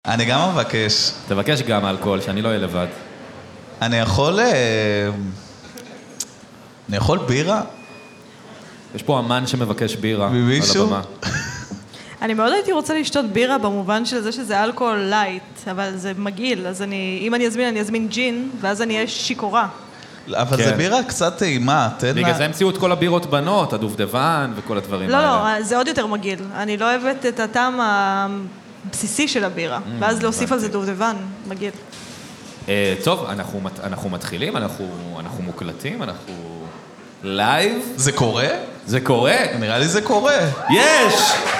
אני גם מבקש. תבקש גם אלכוהול, שאני לא אהיה לבד. אני יכול בירה? יש פה אמן שמבקש בירה על ממישהו? הבמה. אני מאוד הייתי רוצה לשתות בירה במובן של זה שזה אלכוהול לייט, אבל זה מגעיל, אז אם אני אזמין, אני אזמין ג'ין, ואז אני אהיה שיכורה. אבל זה בירה קצת טעימה, תן לה... בגלל זה המציאו את כל הבירות בנות, הדובדבן וכל הדברים האלה. לא, זה עוד יותר מגעיל. אני לא אוהבת את הטעם הבסיסי של הבירה, ואז להוסיף על זה דובדבן, מגעיל. טוב, אנחנו מתחילים, אנחנו מוקלטים, אנחנו לייב. זה קורה? זה קורה? נראה לי זה קורה. יש!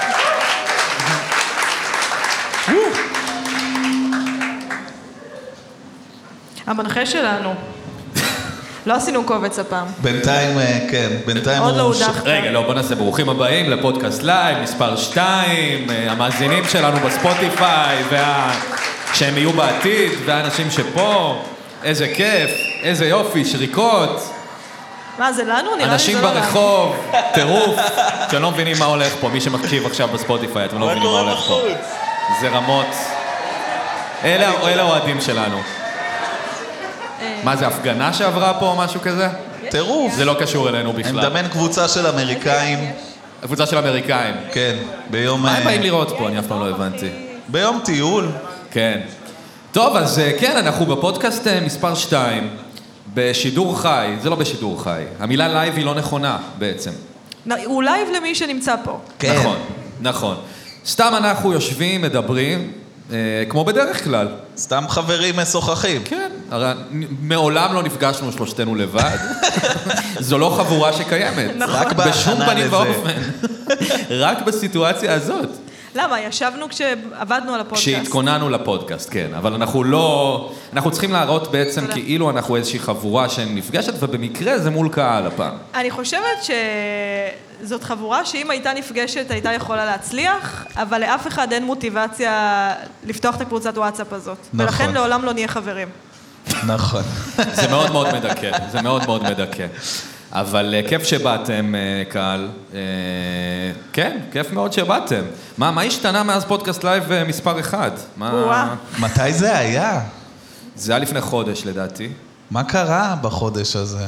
המנחה שלנו. לא עשינו קובץ הפעם. בינתיים, כן, בינתיים עוד לא הודחת. רגע, לא, בוא נעשה ברוכים הבאים לפודקאסט לייב, מספר 2, המאזינים שלנו בספוטיפיי, שהם יהיו בעתיד, והאנשים שפה, איזה כיף, איזה יופי, שריקות. מה, זה לנו? נראה לי אנשים זה לא לנו. ברחוב, טירוף, שאתם לא מבינים מה הולך פה, מי שמקשיב עכשיו בספוטיפיי, אתם לא מבינים מה הולך פה. זה רמות. אלה האוהדים שלנו. מה, זה הפגנה שעברה פה או משהו כזה? טירוף. זה לא קשור אלינו אני בכלל. מדמיין קבוצה של אמריקאים. הקבוצה של אמריקאים. כן, ביום... מה הם באים לראות פה? אני אף פעם לא הבנתי. ביום טיול. כן. טוב, אז כן, אנחנו בפודקאסט מספר 2, בשידור חי. זה לא בשידור חי. המילה לייב היא לא נכונה בעצם. הוא לייב למי שנמצא פה. כן. נכון, נכון. סתם אנחנו יושבים, מדברים, כמו בדרך כלל. סתם חברים משוחחים. כן, הרי מעולם לא נפגשנו שלושתנו לבד. זו לא חבורה שקיימת. נכון. רק בשום בהכנה פנים לזה. ואופן. רק בסיטואציה הזאת. למה? ישבנו כשעבדנו על הפודקאסט. כשהתכוננו לפודקאסט, כן. אבל אנחנו לא... אנחנו צריכים להראות בעצם כאילו אנחנו איזושהי חבורה שנפגשת, ובמקרה זה מול קהל הפעם. אני חושבת שזאת חבורה שאם הייתה נפגשת הייתה יכולה להצליח, אבל לאף אחד אין מוטיבציה לפתוח את הקבוצת וואטסאפ הזאת. נכון. ולכן לעולם לא נהיה חברים. נכון. זה מאוד מאוד מדכא, זה מאוד מאוד מדכא. אבל כיף שבאתם, קהל. כן, כיף מאוד שבאתם. מה השתנה מאז פודקאסט לייב מספר 1? מתי זה היה? זה היה לפני חודש, לדעתי. מה קרה בחודש הזה?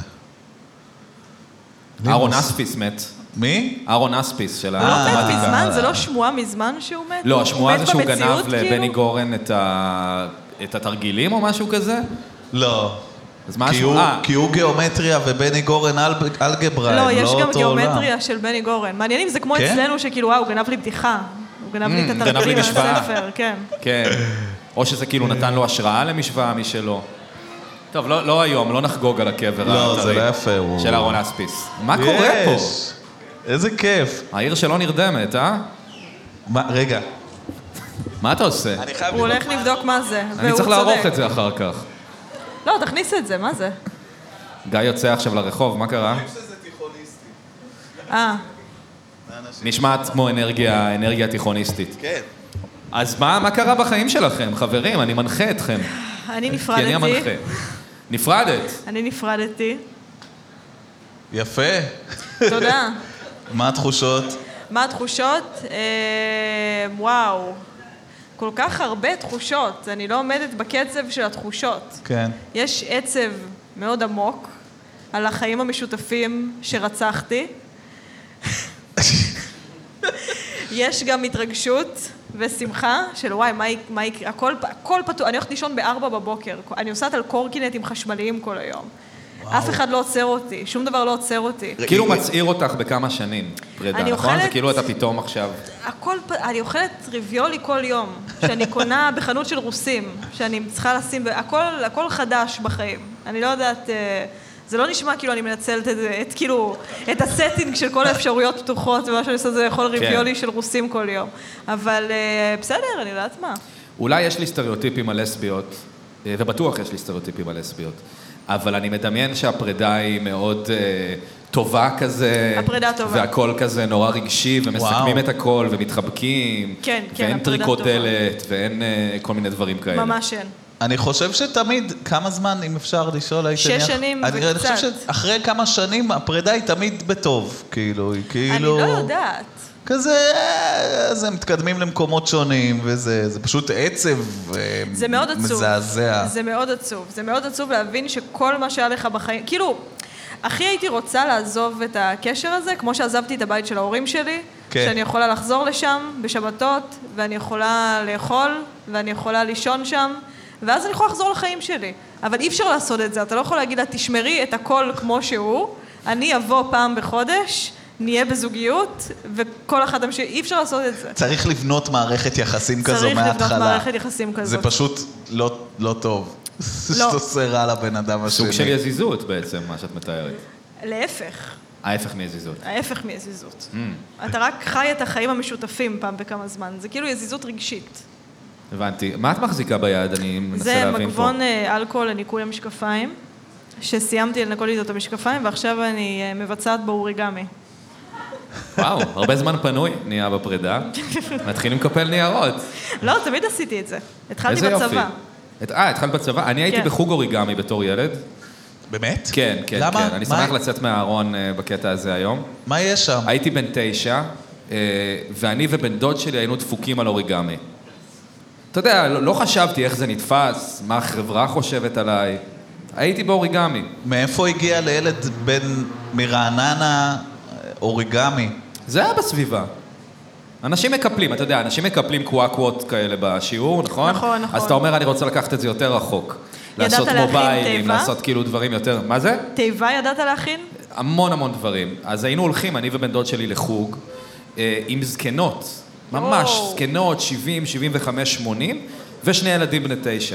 אהרון אספיס מת. מי? אהרון אספיס של הוא לא מת המתמטיקה. מזמן? זה לא שמועה מזמן שהוא מת? לא, השמועה זה שהוא גנב במציאות, לבני כאילו? גורן את התרגילים או משהו כזה? לא. אז מה השמועה? כי הוא גיאומטריה ובני גורן אלגברה, לא, הם יש לא גם אותו עולם. גיאומטריה של בני גורן. מעניינים, זה כמו כן? אצלנו שכאילו, הוא גנב לי בדיחה. הוא גנב לי את גנב לי התרגילים משוואה. מהספר, כן. כן. או שזה כאילו נתן לו השראה למשוואה, מי שלא. טוב, לא היום, לא נחגוג על הקבר לא, זה לא יפה. של אהרון אספיס. מה קורה פה? יש. איזה כיף. העיר שלא נרדמת, אה? רגע. מה אתה עושה? הוא הולך לבדוק מה זה, אני צריך לערוך את זה אחר כך. לא, תכניס את זה, מה זה? גיא יוצא עכשיו לרחוב, מה קרה? נשמעת כמו אנרגיה תיכוניסטית. כן. אז מה קרה בחיים שלכם, חברים? אני מנחה אתכם. אני כי נפרדתי. אני המנחה. נפרדת? אני נפרדתי. יפה. תודה. מה התחושות? מה התחושות? וואו. כל כך הרבה תחושות. אני לא עומדת בקצב של התחושות. כן. יש עצב מאוד עמוק על החיים המשותפים שרצחתי. יש גם התרגשות ושמחה של וואי, מה יקרה, הכל פתוח, אני הולכת לישון ב4 בבוקר, אני נוסעת על קורקינטים חשמליים כל היום. אף אחד לא עוצר אותי, שום דבר לא עוצר אותי. כאילו מצעיר אותך בכמה שנים, פרידה, נכון? זה כאילו אתה פתאום עכשיו... אני אוכלת טריוויולי כל יום, שאני קונה בחנות של רוסים, שאני צריכה לשים, הכל חדש בחיים. אני לא יודעת, זה לא נשמע כאילו אני מנצלת את הסטינג של כל האפשרויות פתוחות, ומה שאני עושה זה לאכול ריביולי של רוסים כל יום. אבל בסדר, אני יודעת מה. אולי יש לי סטריאוטיפים על לסביות, ובטוח יש לי סטריאוטיפים על לסביות, אבל אני מדמיין שהפרידה היא מאוד טובה כזה, הפרידה טובה. והכל כזה נורא רגשי, ומסכמים את הכל, ומתחבקים, כן, ואין הפרידה טריקות טובה. דלת, ואין כל מיני דברים כאלה. ממש אין. אני חושב שתמיד, כמה זמן, אם אפשר לשאול, הייתי 6 שנים אני וקצת. חושב שאחרי כמה שנים הפרידה היא תמיד בטוב, כאילו, היא כאילו... אני לא יודעת. כזה, אז הם מתקדמים למקומות שונים, וזה פשוט עצב זה מאוד עצוב. מזעזע. זה מאוד עצוב. זה מאוד עצוב להבין שכל מה שהיה לך בחיים, כאילו, הכי הייתי רוצה לעזוב את הקשר הזה, כמו שעזבתי את הבית של ההורים שלי, כן. שאני יכולה לחזור לשם בשבתות, ואני יכולה לאכול, ואני יכולה לישון שם, ואז אני יכולה לחזור לחיים שלי. אבל אי אפשר לעשות את זה, אתה לא יכול להגיד לה, תשמרי את הכל כמו שהוא, אני אבוא פעם בחודש, נהיה בזוגיות, וכל אחד תמשיך, אי אפשר לעשות את זה. צריך לבנות מערכת יחסים כזו מההתחלה. צריך לבנות מערכת יחסים כזאת. זה פשוט לא טוב. זה עושה רע לבן אדם השני. סוג של יזיזות בעצם, מה שאת מתארת. להפך. ההפך מיזיזות. ההפך מיזיזות. אתה רק חי את החיים המשותפים פעם בכמה זמן. זה כאילו יזיזות רגשית. הבנתי. מה את מחזיקה ביד? אני מנסה זה להבין פה. מגבון אלכוהול לניקוי המשקפיים, שסיימתי לנקות איתו את המשקפיים, ועכשיו אני מבצעת באוריגמי. וואו, הרבה זמן פנוי, נהיה בפרידה. מתחילים לקפל ניירות. לא, תמיד עשיתי את זה. התחלתי איזה יופי. בצבא. התחלת בצבא? אני הייתי כן. בחוג אוריגמי בתור ילד. באמת? כן, כן, למה? כן. אני שמח לצאת מהארון בקטע הזה היום. מה יש שם? הייתי בן 9, ואני ובן דוד שלי היינו דפוקים על אוריגמי. אתה יודע, לא חשבתי איך זה נתפס, מה החברה חושבת עליי. הייתי באוריגמי. מאיפה הגיע לילד בן מרעננה אוריגמי? זה היה בסביבה. אנשים מקפלים, אתה יודע, אנשים מקפלים קוואקוות כאלה בשיעור, נכון? נכון, נכון. אז אתה אומר, אני רוצה לקחת את זה יותר רחוק. לעשות להכין מוביילים, תיבה? לעשות כאילו דברים יותר... מה זה? תיבה ידעת להכין? המון המון דברים. אז היינו הולכים, אני ובן דוד שלי לחוג, עם זקנות. ממש, זקנות, 70, 75, 80, ושני ילדים בני 9.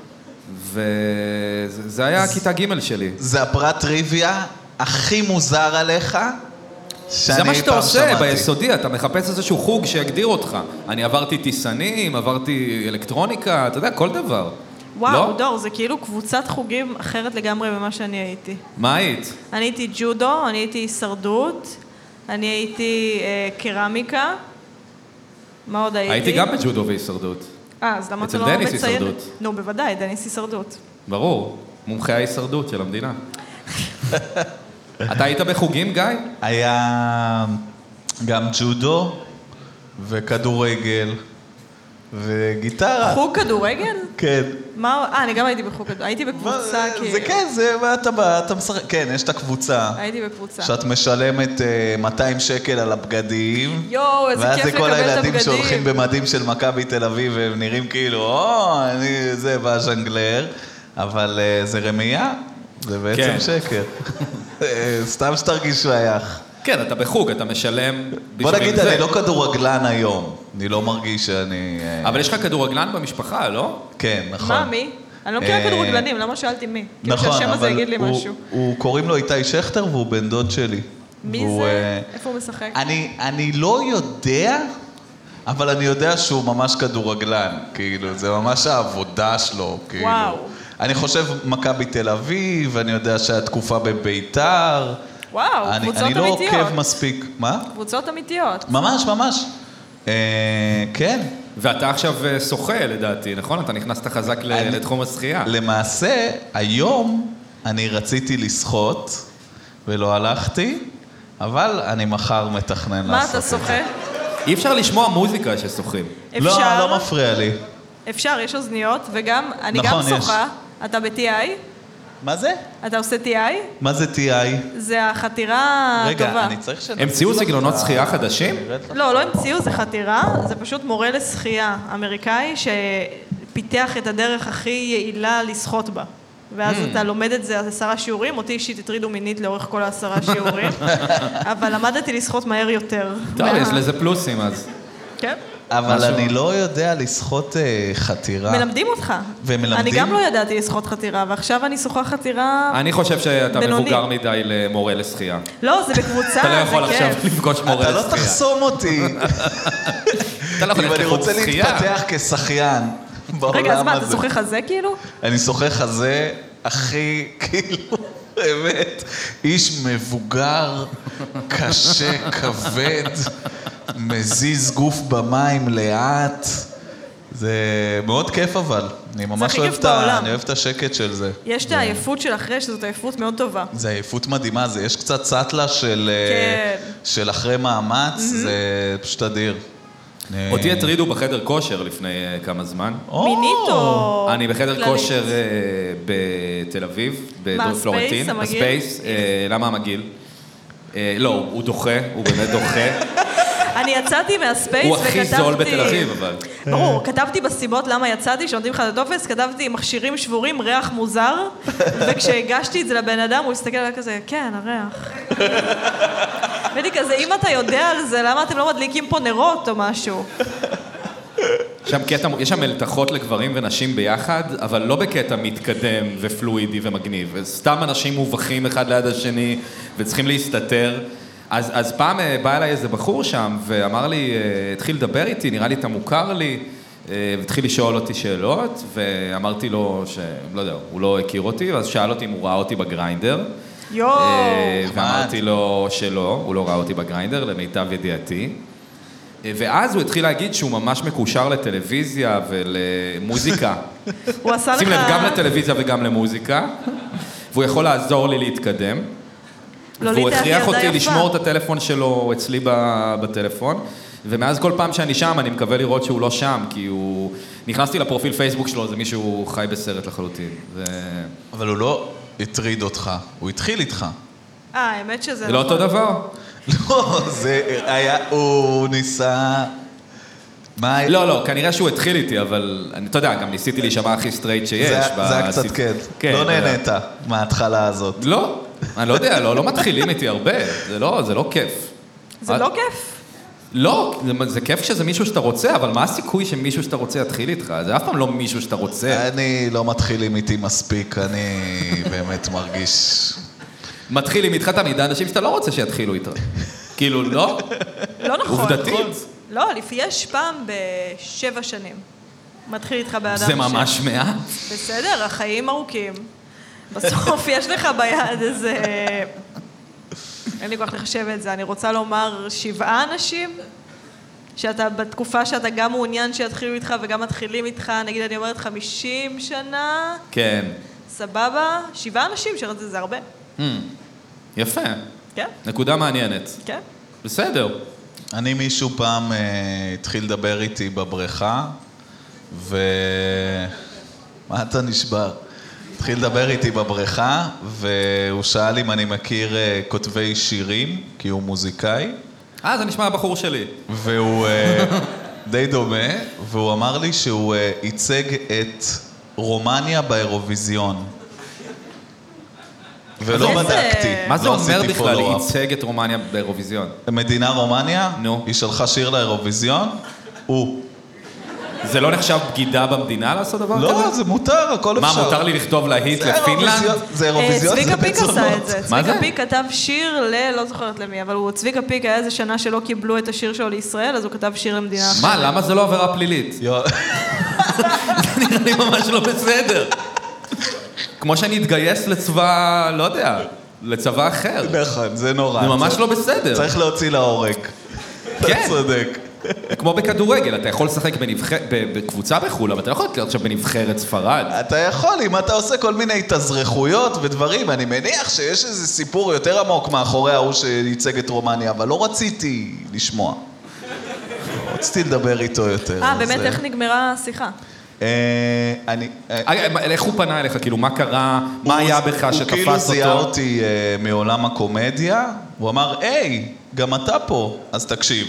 וזה היה כיתה ג' שלי. זה הפרט טריוויה הכי מוזר עליך זה מה שאתה עושה ביסודי, אתה מחפש איזשהו חוג שיגדיר אותך. אני עברתי טיסנים, עברתי אלקטרוניקה, אתה יודע, כל דבר. וואו, לא? דור, זה כאילו קבוצת חוגים אחרת לגמרי ממה שאני הייתי. מה היית? אני הייתי ג'ודו, אני הייתי הישרדות, אני הייתי קרמיקה. מה עוד הייתי? הייתי גם בג'ודו והישרדות. אז למה אתה אצל לא דניס מציין? הישרדות. נו, בוודאי, דניס הישרדות. ברור, מומחי ההישרדות של המדינה. אתה היית בחוגים, גיא? היה גם ג'ודו וכדורגל וגיטרה. חוג כדורגל? כן. מה? אני גם הייתי בחוג כדורגל. הייתי בקבוצה כאילו. זה כן, זה מה אתה בא, אתה משחק. כן, יש את הקבוצה. הייתי בקבוצה. שאת משלמת 200 שקל על הבגדים. יואו, איזה כיף לקבל את הבגדים. ואז זה כל הילדים שהולכים במדים של מכבי תל אביב, והם נראים כאילו, זה בא ז'נגלר, אבל זה רמייה, זה בעצם שקר. סתם שתרגיש שייך. כן, אתה בחוג, אתה משלם... בוא נגיד, אני לא כדורגלן היום. אני לא מרגיש שאני... אבל יש לך כדורגלן במשפחה, לא? כן, נכון. מה, מי? אני לא מכירה כדורגלנים, למה שאלתי מי? כאילו נכון, שהשם הזה אבל יגיד לי משהו. הוא קוראים לו איתי שכטר והוא בן דוד שלי. מי זה? איפה הוא משחק? אני לא יודע, אבל אני יודע שהוא ממש כדורגלן. כאילו, זה ממש העבודה שלו. כאילו. וואו. אני חושב מכבי תל אביב, אני יודע שהיה תקופה בביתר. וואו, קבוצות אני לא אמיתיות. עוקב מספיק. מה? קבוצות אמיתיות. ממש, ממש. כן. ואתה עכשיו שוחה, לדעתי, נכון? אתה נכנסת חזק לתחום השחייה. למעשה, היום אני רציתי לשחות, ולא הלכתי, אבל אני מחר מתכנן מה לעשות אתה את זה. שוחה? אי אפשר לשמוע מוזיקה ששוחים. אפשר. לא מפריע לי. אפשר, יש אוזניות, וגם, אני גם נכון, יש. שוחה. אתה ב-TI? מה זה? אתה עושה TI? מה זה TI? זה החתירה הטובה. רגע, אני צריך שנשים המציאו סגנונות שחייה חדשים? לא המציאו, זה חתירה, זה פשוט מורה לשחייה אמריקאי שפיתח את הדרך הכי יעילה לשחות בה. ואז אתה לומד את זה 10 שיעורים, אותי אישית הטרידו מינית לאורך כל 10 שיעורים, אבל למדתי לשחות מהר יותר. טוב, יש לזה פלוסים אז. כן. אבל אני לא יודע לשחות חתירה. מלמדים אותך. ומלמדים? אני גם לא ידעתי לשחות חתירה, ועכשיו אני שוחה חתירה אני חושב שאתה בינוני. מבוגר מדי למורה לשחייה. לא, זה בקבוצה, אתה לא יכול זה עכשיו כיף. לפגוש מורה אתה לא לשחייה. תחסום אותי. אתה לא יכול אם ללכת אני לחוג רוצה שחייה. להתפתח כשחיין בעולם הזה. רגע, אז מה, אתה שוחה חזה כאילו? אני שוחה חזה הכי, כאילו, באמת, איש מבוגר, קשה, כבד, מזיז גוף במים לאט, זה מאוד כיף אבל. אני ממש אוהב את השקט של זה. יש את העייפות של אחרי, שזאת עייפות מאוד טובה. זה עייפות מדהימה, יש קצת סטלה של אחרי מאמץ, זה פשוט אדיר. אותי הטרידו בחדר כושר לפני כמה זמן. מינית או... אני בחדר כושר בתל אביב, בפלורנטין. מה, הספייס? למה המגעיל? לא, הוא דוחה, הוא באמת דוחה. אני יצאתי מהספייס וכתבתי... הוא הכי זול בתל אביב, אבל... ברור, כתבתי בסיבות למה יצאתי, שנותנים לך את הטופס, כתבתי מכשירים שבורים, ריח מוזר, וכשהגשתי את זה לבן אדם, הוא הסתכל עליי כזה, כן, הריח. ואני כזה, אם אתה יודע על זה, למה אתם לא מדליקים פה נרות או משהו? יש שם מלתחות לגברים ונשים ביחד, אבל לא בקטע מתקדם ופלואידי ומגניב. סתם אנשים מובכים אחד ליד השני, וצריכים להסתתר. אז פעם בא אליי איזה בחור שם, ואמר לי, התחיל לדבר איתי, נראה לי אתה מוכר לי, והתחיל לשאול אותי שאלות, ואמרתי לו לא יודע, הוא לא הכיר אותי, ואז שאל אותי אם הוא ראה אותי בגריינדר. ואמרתי לו שלא, הוא לא ראה אותי בגריינדר, למיטב ידיעתי. ואז הוא התחיל להגיד שהוא ממש מקושר לטלוויזיה ולמוזיקה. הוא עשה לך... שים לב, גם לטלוויזיה וגם למוזיקה, והוא יכול לעזור לי להתקדם. והוא הכריח אותי לשמור את הטלפון שלו אצלי בטלפון, ומאז כל פעם שאני שם, אני מקווה לראות שהוא לא שם, כי הוא... נכנסתי לפרופיל פייסבוק שלו, זה מישהו חי בסרט לחלוטין. אבל הוא לא הטריד אותך, הוא התחיל איתך. האמת שזה... זה לא אותו דבר? לא, זה היה... הוא ניסה... לא, כנראה שהוא התחיל איתי, אבל אתה יודע, גם ניסיתי להישמע הכי סטרייט שיש. זה היה קצת כן. לא נהנית מההתחלה הזאת. לא. אני לא יודע, לא מתחילים איתי הרבה, זה לא כיף. זה לא כיף? לא, זה כיף שזה מישהו שאתה רוצה, אבל מה הסיכוי שמישהו שאתה רוצה יתחיל איתך? זה אף פעם לא מישהו שאתה רוצה. אני לא מתחילים איתי מספיק, אני באמת מרגיש... מתחילים איתך תמיד, האנשים שאתה לא רוצה שיתחילו איתך. כאילו, לא? לא נכון. עובדתית. לא, יש פעם ב7 שנים. מתחיל איתך באדם זה ממש מעט. בסדר, החיים ארוכים. בסוף יש לך ביד איזה... אין לי כוח לחשב את זה. אני רוצה לומר 7 אנשים, שאתה בתקופה שאתה גם מעוניין שיתחילו איתך וגם מתחילים איתך, נגיד אני אומרת 50 שנה. כן. סבבה. 7 אנשים, זה הרבה. יפה. כן. נקודה מעניינת. כן. בסדר. אני מישהו פעם התחיל לדבר איתי בבריכה, מה אתה נשבר? התחיל לדבר איתי בבריכה, והוא שאל אם אני מכיר כותבי שירים, כי הוא מוזיקאי. זה נשמע הבחור שלי. והוא די דומה, והוא אמר לי שהוא ייצג את רומניה באירוויזיון. ולא בדקתי. מה זה אומר בכלל ייצג את רומניה באירוויזיון? מדינה רומניה? נו. היא שלחה שיר לאירוויזיון? הוא. זה לא נחשב בגידה במדינה לעשות דבר כזה? לא, זה מותר, הכל אפשר. מה, מותר לי לכתוב להיט לפינלנד? זה אירוויזיון, זה צביקה פיק עשה את זה. מה זה? צביקה פיק כתב שיר לא זוכרת למי, אבל צביקה פיק היה איזה שנה שלא קיבלו את השיר שלו לישראל, אז הוא כתב שיר למדינה אחרת. מה, למה זה לא עבירה פלילית? זה נראה לי ממש לא בסדר. כמו שאני אתגייס לצבא, לא יודע, לצבא אחר. נכון, זה נורא. זה ממש לא בסדר. צריך להוציא להורג. אתה צודק. כמו בכדורגל, אתה יכול לשחק בקבוצה בחול, אבל אתה לא יכול להיות עכשיו בנבחרת ספרד. אתה יכול, אם אתה עושה כל מיני התאזרחויות ודברים, אני מניח שיש איזה סיפור יותר עמוק מאחורי ההוא שייצג את רומניה, אבל לא רציתי לשמוע. רציתי לדבר איתו יותר. באמת, איך נגמרה השיחה? איך הוא פנה אליך? כאילו, מה קרה? מה היה בך שתפס אותו? הוא כאילו זיהה אותי מעולם הקומדיה, הוא אמר, היי, גם אתה פה, אז תקשיב.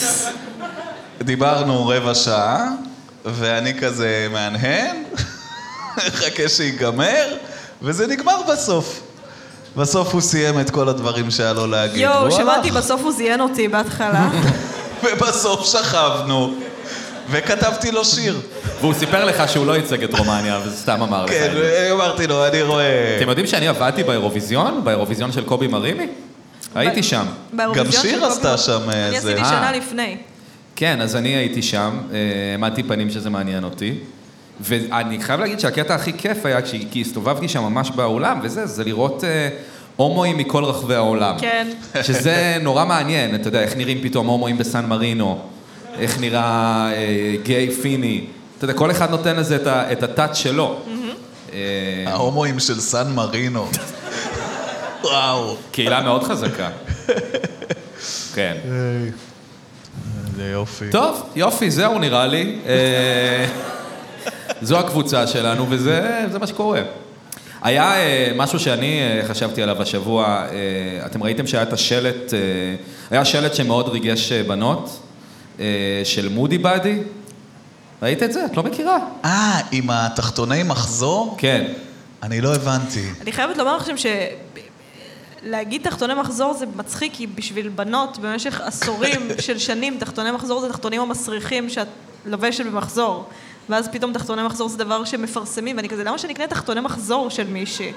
דיברנו 15 דקות, ואני כזה מהנהן, חכה שיגמר, וזה נגמר בסוף. בסוף הוא סיים את כל הדברים שהיה לו להגיד. שמעתי, בסוף הוא זיין אותי בהתחלה. ובסוף שכבנו, וכתבתי לו שיר. והוא סיפר לך שהוא לא ייצג את רומניה, וזה סתם אמר לך. כן, אמרתי לו, אני רואה... אתם יודעים שאני עבדתי באירוויזיון? באירוויזיון של קובי מרימי? הייתי שם. גם שיר עשתה שם... אני עשיתי שנה לפני. כן, אז אני הייתי שם, העמדתי פנים שזה מעניין אותי, ואני חייב להגיד שהקטע הכי כיף היה, כי הסתובבתי שם ממש באולם, וזה, זה לראות הומואים מכל רחבי העולם. כן. שזה נורא מעניין, אתה יודע, איך נראים פתאום הומואים בסן מרינו, איך נראה גיי פיני, אתה יודע, כל אחד נותן לזה את הטאץ' שלו. ההומואים של סן מרינו. וואו. קהילה מאוד חזקה. כן. זה יופי. טוב, יופי, זהו נראה לי. זו הקבוצה שלנו, וזה מה שקורה. היה משהו שאני חשבתי עליו השבוע, אתם ראיתם שהיה את השלט, היה שלט שמאוד ריגש בנות, של מודי באדי? ראית את זה? את לא מכירה? עם התחתוני מחזור? כן. אני לא הבנתי. אני חייבת לומר לכם להגיד תחתוני מחזור זה מצחיק, כי בשביל בנות במשך עשורים של שנים, תחתוני מחזור זה תחתונים המסריחים שאת לובשת במחזור. ואז פתאום תחתוני מחזור זה דבר שמפרסמים, ואני כזה, למה שאני אקנה תחתוני מחזור של מישהי?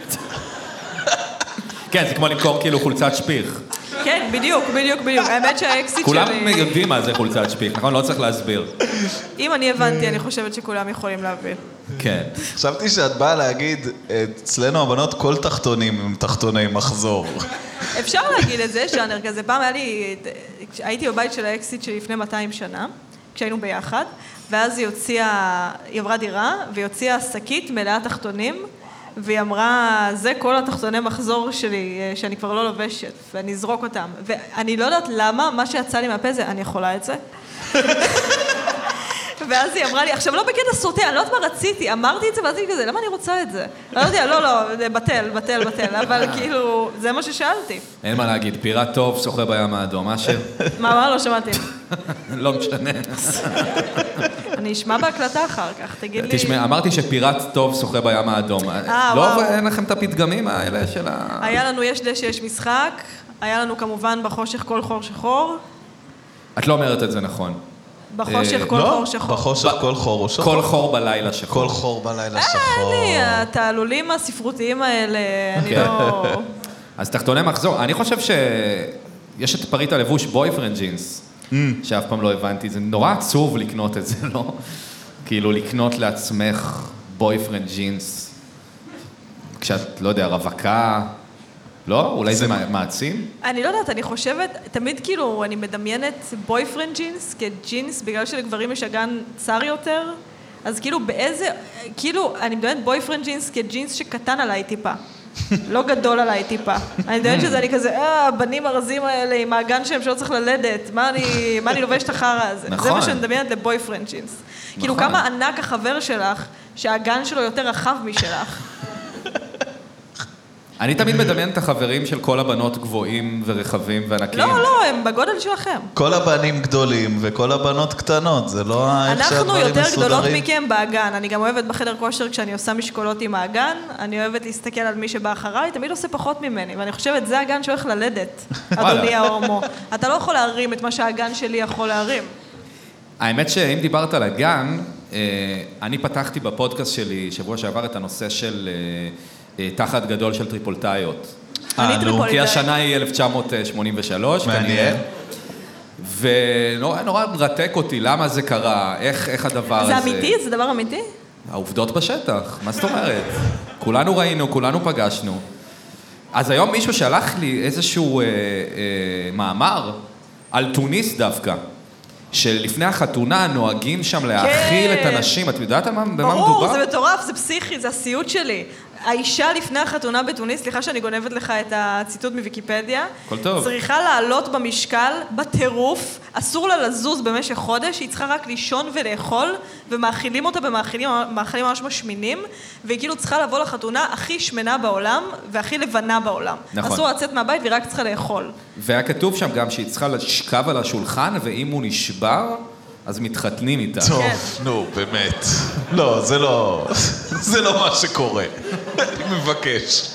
כן, זה כמו למכור כאילו חולצת שפיך. כן, בדיוק. האמת שהאקסיט שלי... כולם יודעים מה זה חולצת שפיך, נכון? לא צריך להסביר. אם אני הבנתי, אני חושבת שכולם יכולים להבין. כן. חשבתי שאת באה להגיד, אצלנו הבנות כל תחתונים הם תחתוני מחזור. אפשר להגיד את זה, ז'אנר כזה. פעם הייתי בבית של האקסיט שלי לפני 200 שנה, כשהיינו ביחד, ואז היא עברה דירה, והיא הוציאה שקית מלאה תחתונים, והיא אמרה, זה כל התחתוני מחזור שלי, שאני כבר לא לובשת, ואני אזרוק אותם. ואני לא יודעת למה, מה שיצא לי מהפה זה, אני יכולה את זה? ואז היא אמרה לי, עכשיו לא בקטע סוטה, אני לא יודעת מה רציתי, אמרתי את זה, ואז היא כזה, למה אני רוצה את זה? לא יודעת, לא, בטל, אבל כאילו, זה מה ששאלתי. אין מה להגיד, פיראט טוב, שוחה בים האדום, מה השם? מה, לא שמעתי. לא משנה. אני אשמע בהקלטה אחר כך, תגיד לי... תשמע, אמרתי שפיראט טוב שוחה בים האדום. לא, אין לכם את הפתגמים האלה של ה... היה לנו יש דשא, יש משחק, היה לנו כמובן בחושך כל חור שחור. את לא אומרת את זה נכון. בחושך כל חור שחור. בחושך כל חור הוא שחור. כל חור בלילה שחור. כל חור בלילה שחור. התעלולים הספרותיים האלה, אני לא... אז תחתוני מחזור, אני חושב שיש את פריט הלבוש בויפרנד ג'ינס, שאף פעם לא הבנתי, זה נורא עצוב לקנות את זה, לא? כאילו לקנות לעצמך בויפרנד ג'ינס, כשאת, לא יודע, רווקה, לא? אולי זה מעצים? אני לא יודעת, אני חושבת, תמיד כאילו אני מדמיינת בויפרנד ג'ינס כג'ינס, בגלל שלגברים יש אגן צר יותר, אז כאילו באיזה, כאילו אני מדמיינת בויפרנד ג'ינס כג'ינס שקטן עליי טיפה. לא גדול עליי טיפה. אני מדמיינת שזה, אני כזה, הבנים הרזים האלה עם האגן שהם שלא צריך ללדת, מה אני לובש את החרא הזה? נכון. זה מה שאני מדמיינת לבויפרנד ג'ינס. כאילו כמה ענק החבר שלך, שהאגן שלו יותר רחב משלך. אני תמיד מדמיין את החברים של כל הבנות גבוהים ורחבים וענקיים. לא, הם בגודל שלכם. כל הבנים גדולים וכל הבנות קטנות, זה לא איך שהדברים מסודרים. אנחנו יותר גדולות מכם באגן. אני גם אוהבת בחדר כושר כשאני עושה משקולות עם האגן, אני אוהבת להסתכל על מי שבא אחריי, תמיד עושה פחות ממני, ואני חושבת, זה האגן שהולך ללדת, אדוני ההומו. אתה לא יכול להרים את מה שהאגן שלי יכול להרים. האמת שאם דיברת על הגן, אני פתחתי בפודקאסט שלי שבוע שעבר את הנושא של תחת גדול של טריפולטאיות. אני טריפולטאית. כי השנה היא 1983, כנראה. ונורא מרתק אותי, למה זה קרה, איך הדבר הזה... זה אמיתי? זה דבר אמיתי? העובדות בשטח, מה זאת אומרת? כולנו ראינו, כולנו פגשנו. אז היום מישהו שלח לי איזשהו מאמר על טוניס דווקא, שלפני החתונה נוהגים שם להאכיל את הנשים. את יודעת במה מדובר? ברור, זה מטורף, זה פסיכי, זה הסיוט שלי. האישה לפני החתונה בתוניס, סליחה שאני גונבת לך את הציטוט מוויקיפדיה, כל טוב. צריכה לעלות במשקל, בטירוף, אסור לה לזוז במשך חודש, היא צריכה רק לישון ולאכול, ומאכילים אותה במאכילים ממש משמינים, והיא כאילו צריכה לבוא לחתונה הכי שמנה בעולם, והכי לבנה בעולם. נכון. אסור לצאת מהבית והיא רק צריכה לאכול. והיה כתוב שם גם שהיא צריכה לשכב על השולחן, ואם הוא נשבר, אז מתחתנים איתה. טוב, נו, באמת. לא, זה לא מה שקורה. אני מבקש.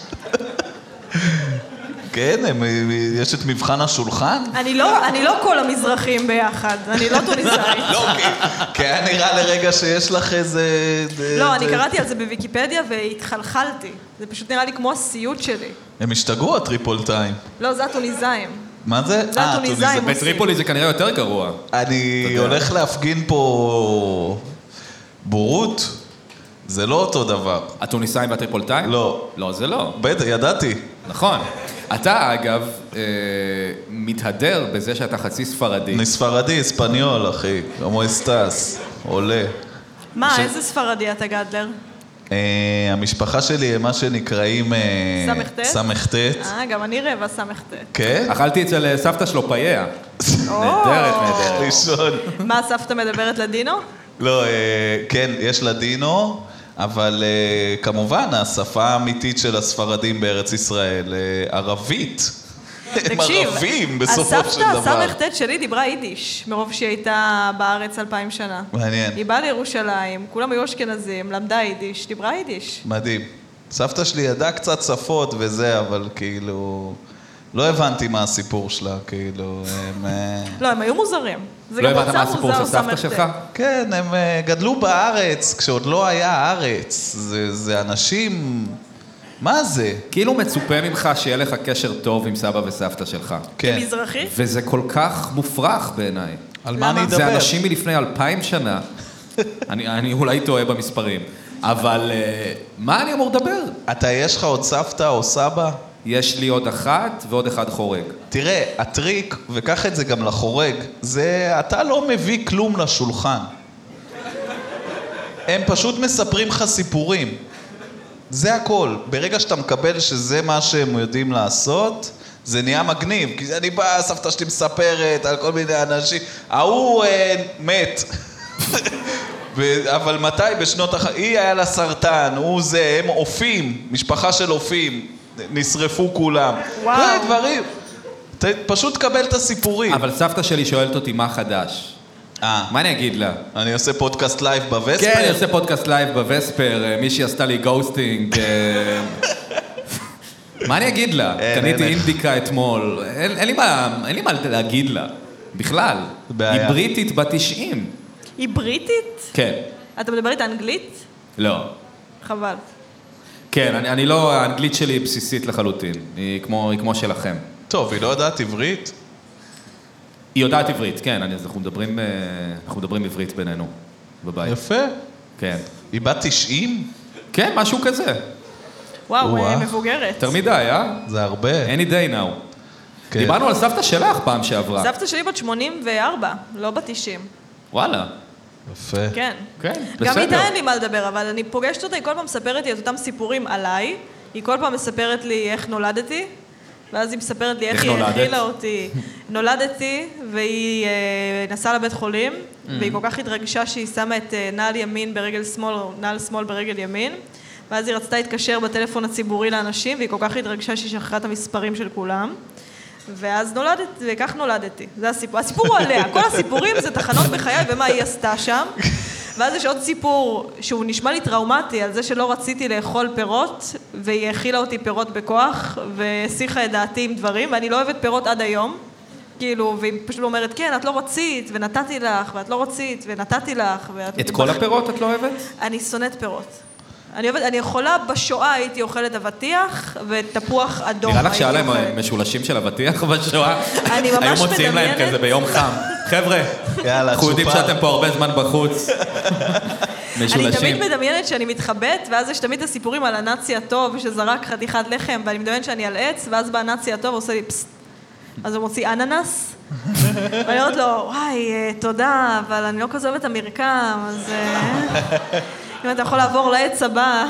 כן, יש את מבחן השולחן? אני לא כל המזרחים ביחד, אני לא טוניסאית. לא, כי היה נראה לרגע שיש לך איזה... לא, אני קראתי על זה בוויקיפדיה והתחלחלתי. זה פשוט נראה לי כמו הסיוט שלי. הם השתגעו, הטריפולטאים. לא, זה הטוניסאים. מה זה? זה הטוניסאים. בטריפולי זה כנראה יותר גרוע. אני הולך להפגין פה בורות, זה לא אותו דבר. הטוניסאים והטריפולטאים? לא. לא, זה לא. בטח, ידעתי. נכון. אתה, אגב, מתהדר בזה שאתה חצי ספרדי. אני ספרדי, אספניול, אחי. כמו אסטס, עולה. מה, איזה ספרדי אתה גדלר? המשפחה שלי הם מה שנקראים... סמכת. גם אני רבע סמכת. כן? אכלתי אצל סבתא שלו פאיה. נהדרת. ראשון. מה, סבתא מדברת לדינו? לא, כן, יש לדינו, אבל כמובן, השפה האמיתית של הספרדים בארץ ישראל, ערבית. הם ערבים בסופו של דבר. הסבתא הסמכת שלי דיברה יידיש, מרוב שהיא הייתה בארץ 2000 שנה. מעניין. היא באה לירושלים, כולם היו אשכנזים, למדה יידיש, דיברה יידיש. מדהים. סבתא שלי ידעה קצת שפות וזה, אבל כאילו... לא הבנתי מה הסיפור שלה, כאילו... לא, הם היו מוזרים. לא הבנת מה הסיפור של סבתא שלך? כן, הם גדלו בארץ, כשעוד לא היה ארץ. זה אנשים... מה זה? כאילו מצופה ממך שיהיה לך קשר טוב עם סבא וסבתא שלך. כן. כמזרחי? וזה כל כך מופרך בעיניי. על מה אני אדבר? זה אנשים מלפני 2000 שנה. אני אולי טועה במספרים. אבל מה אני אמור לדבר? יש לך עוד סבתא או סבא? יש לי עוד אחת ועוד אחד חורג. תראה, הטריק, וקח את זה גם לחורג, זה אתה לא מביא כלום לשולחן. הם פשוט מספרים לך סיפורים. זה הכל. ברגע שאתה מקבל שזה מה שהם יודעים לעשות, זה נהיה מגניב. כי אני בא, סבתא שלי מספרת על כל מיני אנשים. ההוא מת. אבל מתי? בשנות היא היה לה סרטן, הוא זה, הם אופים, משפחה של אופים, נשרפו כולם. וואו. זה דברים. פשוט קבל את הסיפורים. אבל סבתא שלי שואלת אותי מה חדש. מה אני אגיד לה? אני עושה פודקאסט לייב בווספר? כן, אני עושה פודקאסט לייב בווספר, מישהי עשתה לי גוסטינג. מה אני אגיד לה? קניתי אינדיקה אתמול. אין לי מה להגיד לה. בכלל. היא בריטית בת 90. היא בריטית? כן. אתה מדבר איתה אנגלית? לא. חבל. כן, אני לא, האנגלית שלי היא בסיסית לחלוטין. היא כמו שלכם. טוב, היא לא יודעת עברית? היא יודעת עברית, כן. אנחנו מדברים עברית בינינו, בבית. יפה. כן. היא בת 90? כן, משהו כזה. וואו, מבוגרת. יותר מדי, זה הרבה. Any day now. דיברנו על סבתא שלך פעם שעברה. סבתא שלי בת 84, לא בת 90. וואלה. יפה. כן. כן, גם בסדר. איתה אין לי מה לדבר, אבל אני פוגשת אותה, היא כל פעם מספרת לי את אותם סיפורים עליי, היא כל פעם מספרת לי איך נולדתי, ואז היא מספרת לי איך היא הכילה אותי. נולדתי, והיא נסעה לבית חולים, והיא כל כך התרגשה שהיא שמה את נעל ימין ברגל שמאל, או נעל שמאל ברגל ימין, ואז היא רצתה להתקשר בטלפון הציבורי לאנשים, והיא כל כך התרגשה שהיא שכחה את המספרים של כולם. ואז נולדתי, וכך נולדתי. זה הסיפור. הסיפור הוא עליה. כל הסיפורים זה תחנות בחיי ומה היא עשתה שם. ואז יש עוד סיפור שהוא נשמע לי טראומטי, על זה שלא רציתי לאכול פירות, והיא הכילה אותי פירות בכוח, והשיחה את דעתי עם דברים, ואני לא אוהבת פירות עד היום. כאילו, והיא פשוט אומרת, כן, את לא רצית, ונתתי לך, ואת לא רצית, ונתתי לך. את כל הפירות את לא אוהבת? אני שונאת פירות. אני יכולה, בשואה הייתי אוכלת אבטיח ותפוח אדום. נראה לך שהיה להם משולשים של אבטיח בשואה? אני ממש מדמיינת. היו מוציאים להם כזה ביום חם. חבר'ה, אנחנו יודעים שאתם פה הרבה זמן בחוץ. משולשים. אני תמיד מדמיינת שאני מתחבאת, ואז יש תמיד הסיפורים על הנאצי הטוב שזרק חתיכת לחם, ואני מדמיינת שאני על עץ, ואז בא הנאצי הטוב ועושה לי פסט. אז הוא מוציא אננס, ואני אומרת לו, וואי, תודה, אבל אני לא כזה אוהבת המרקם, אז... אם אתה יכול לעבור לעץ הבא.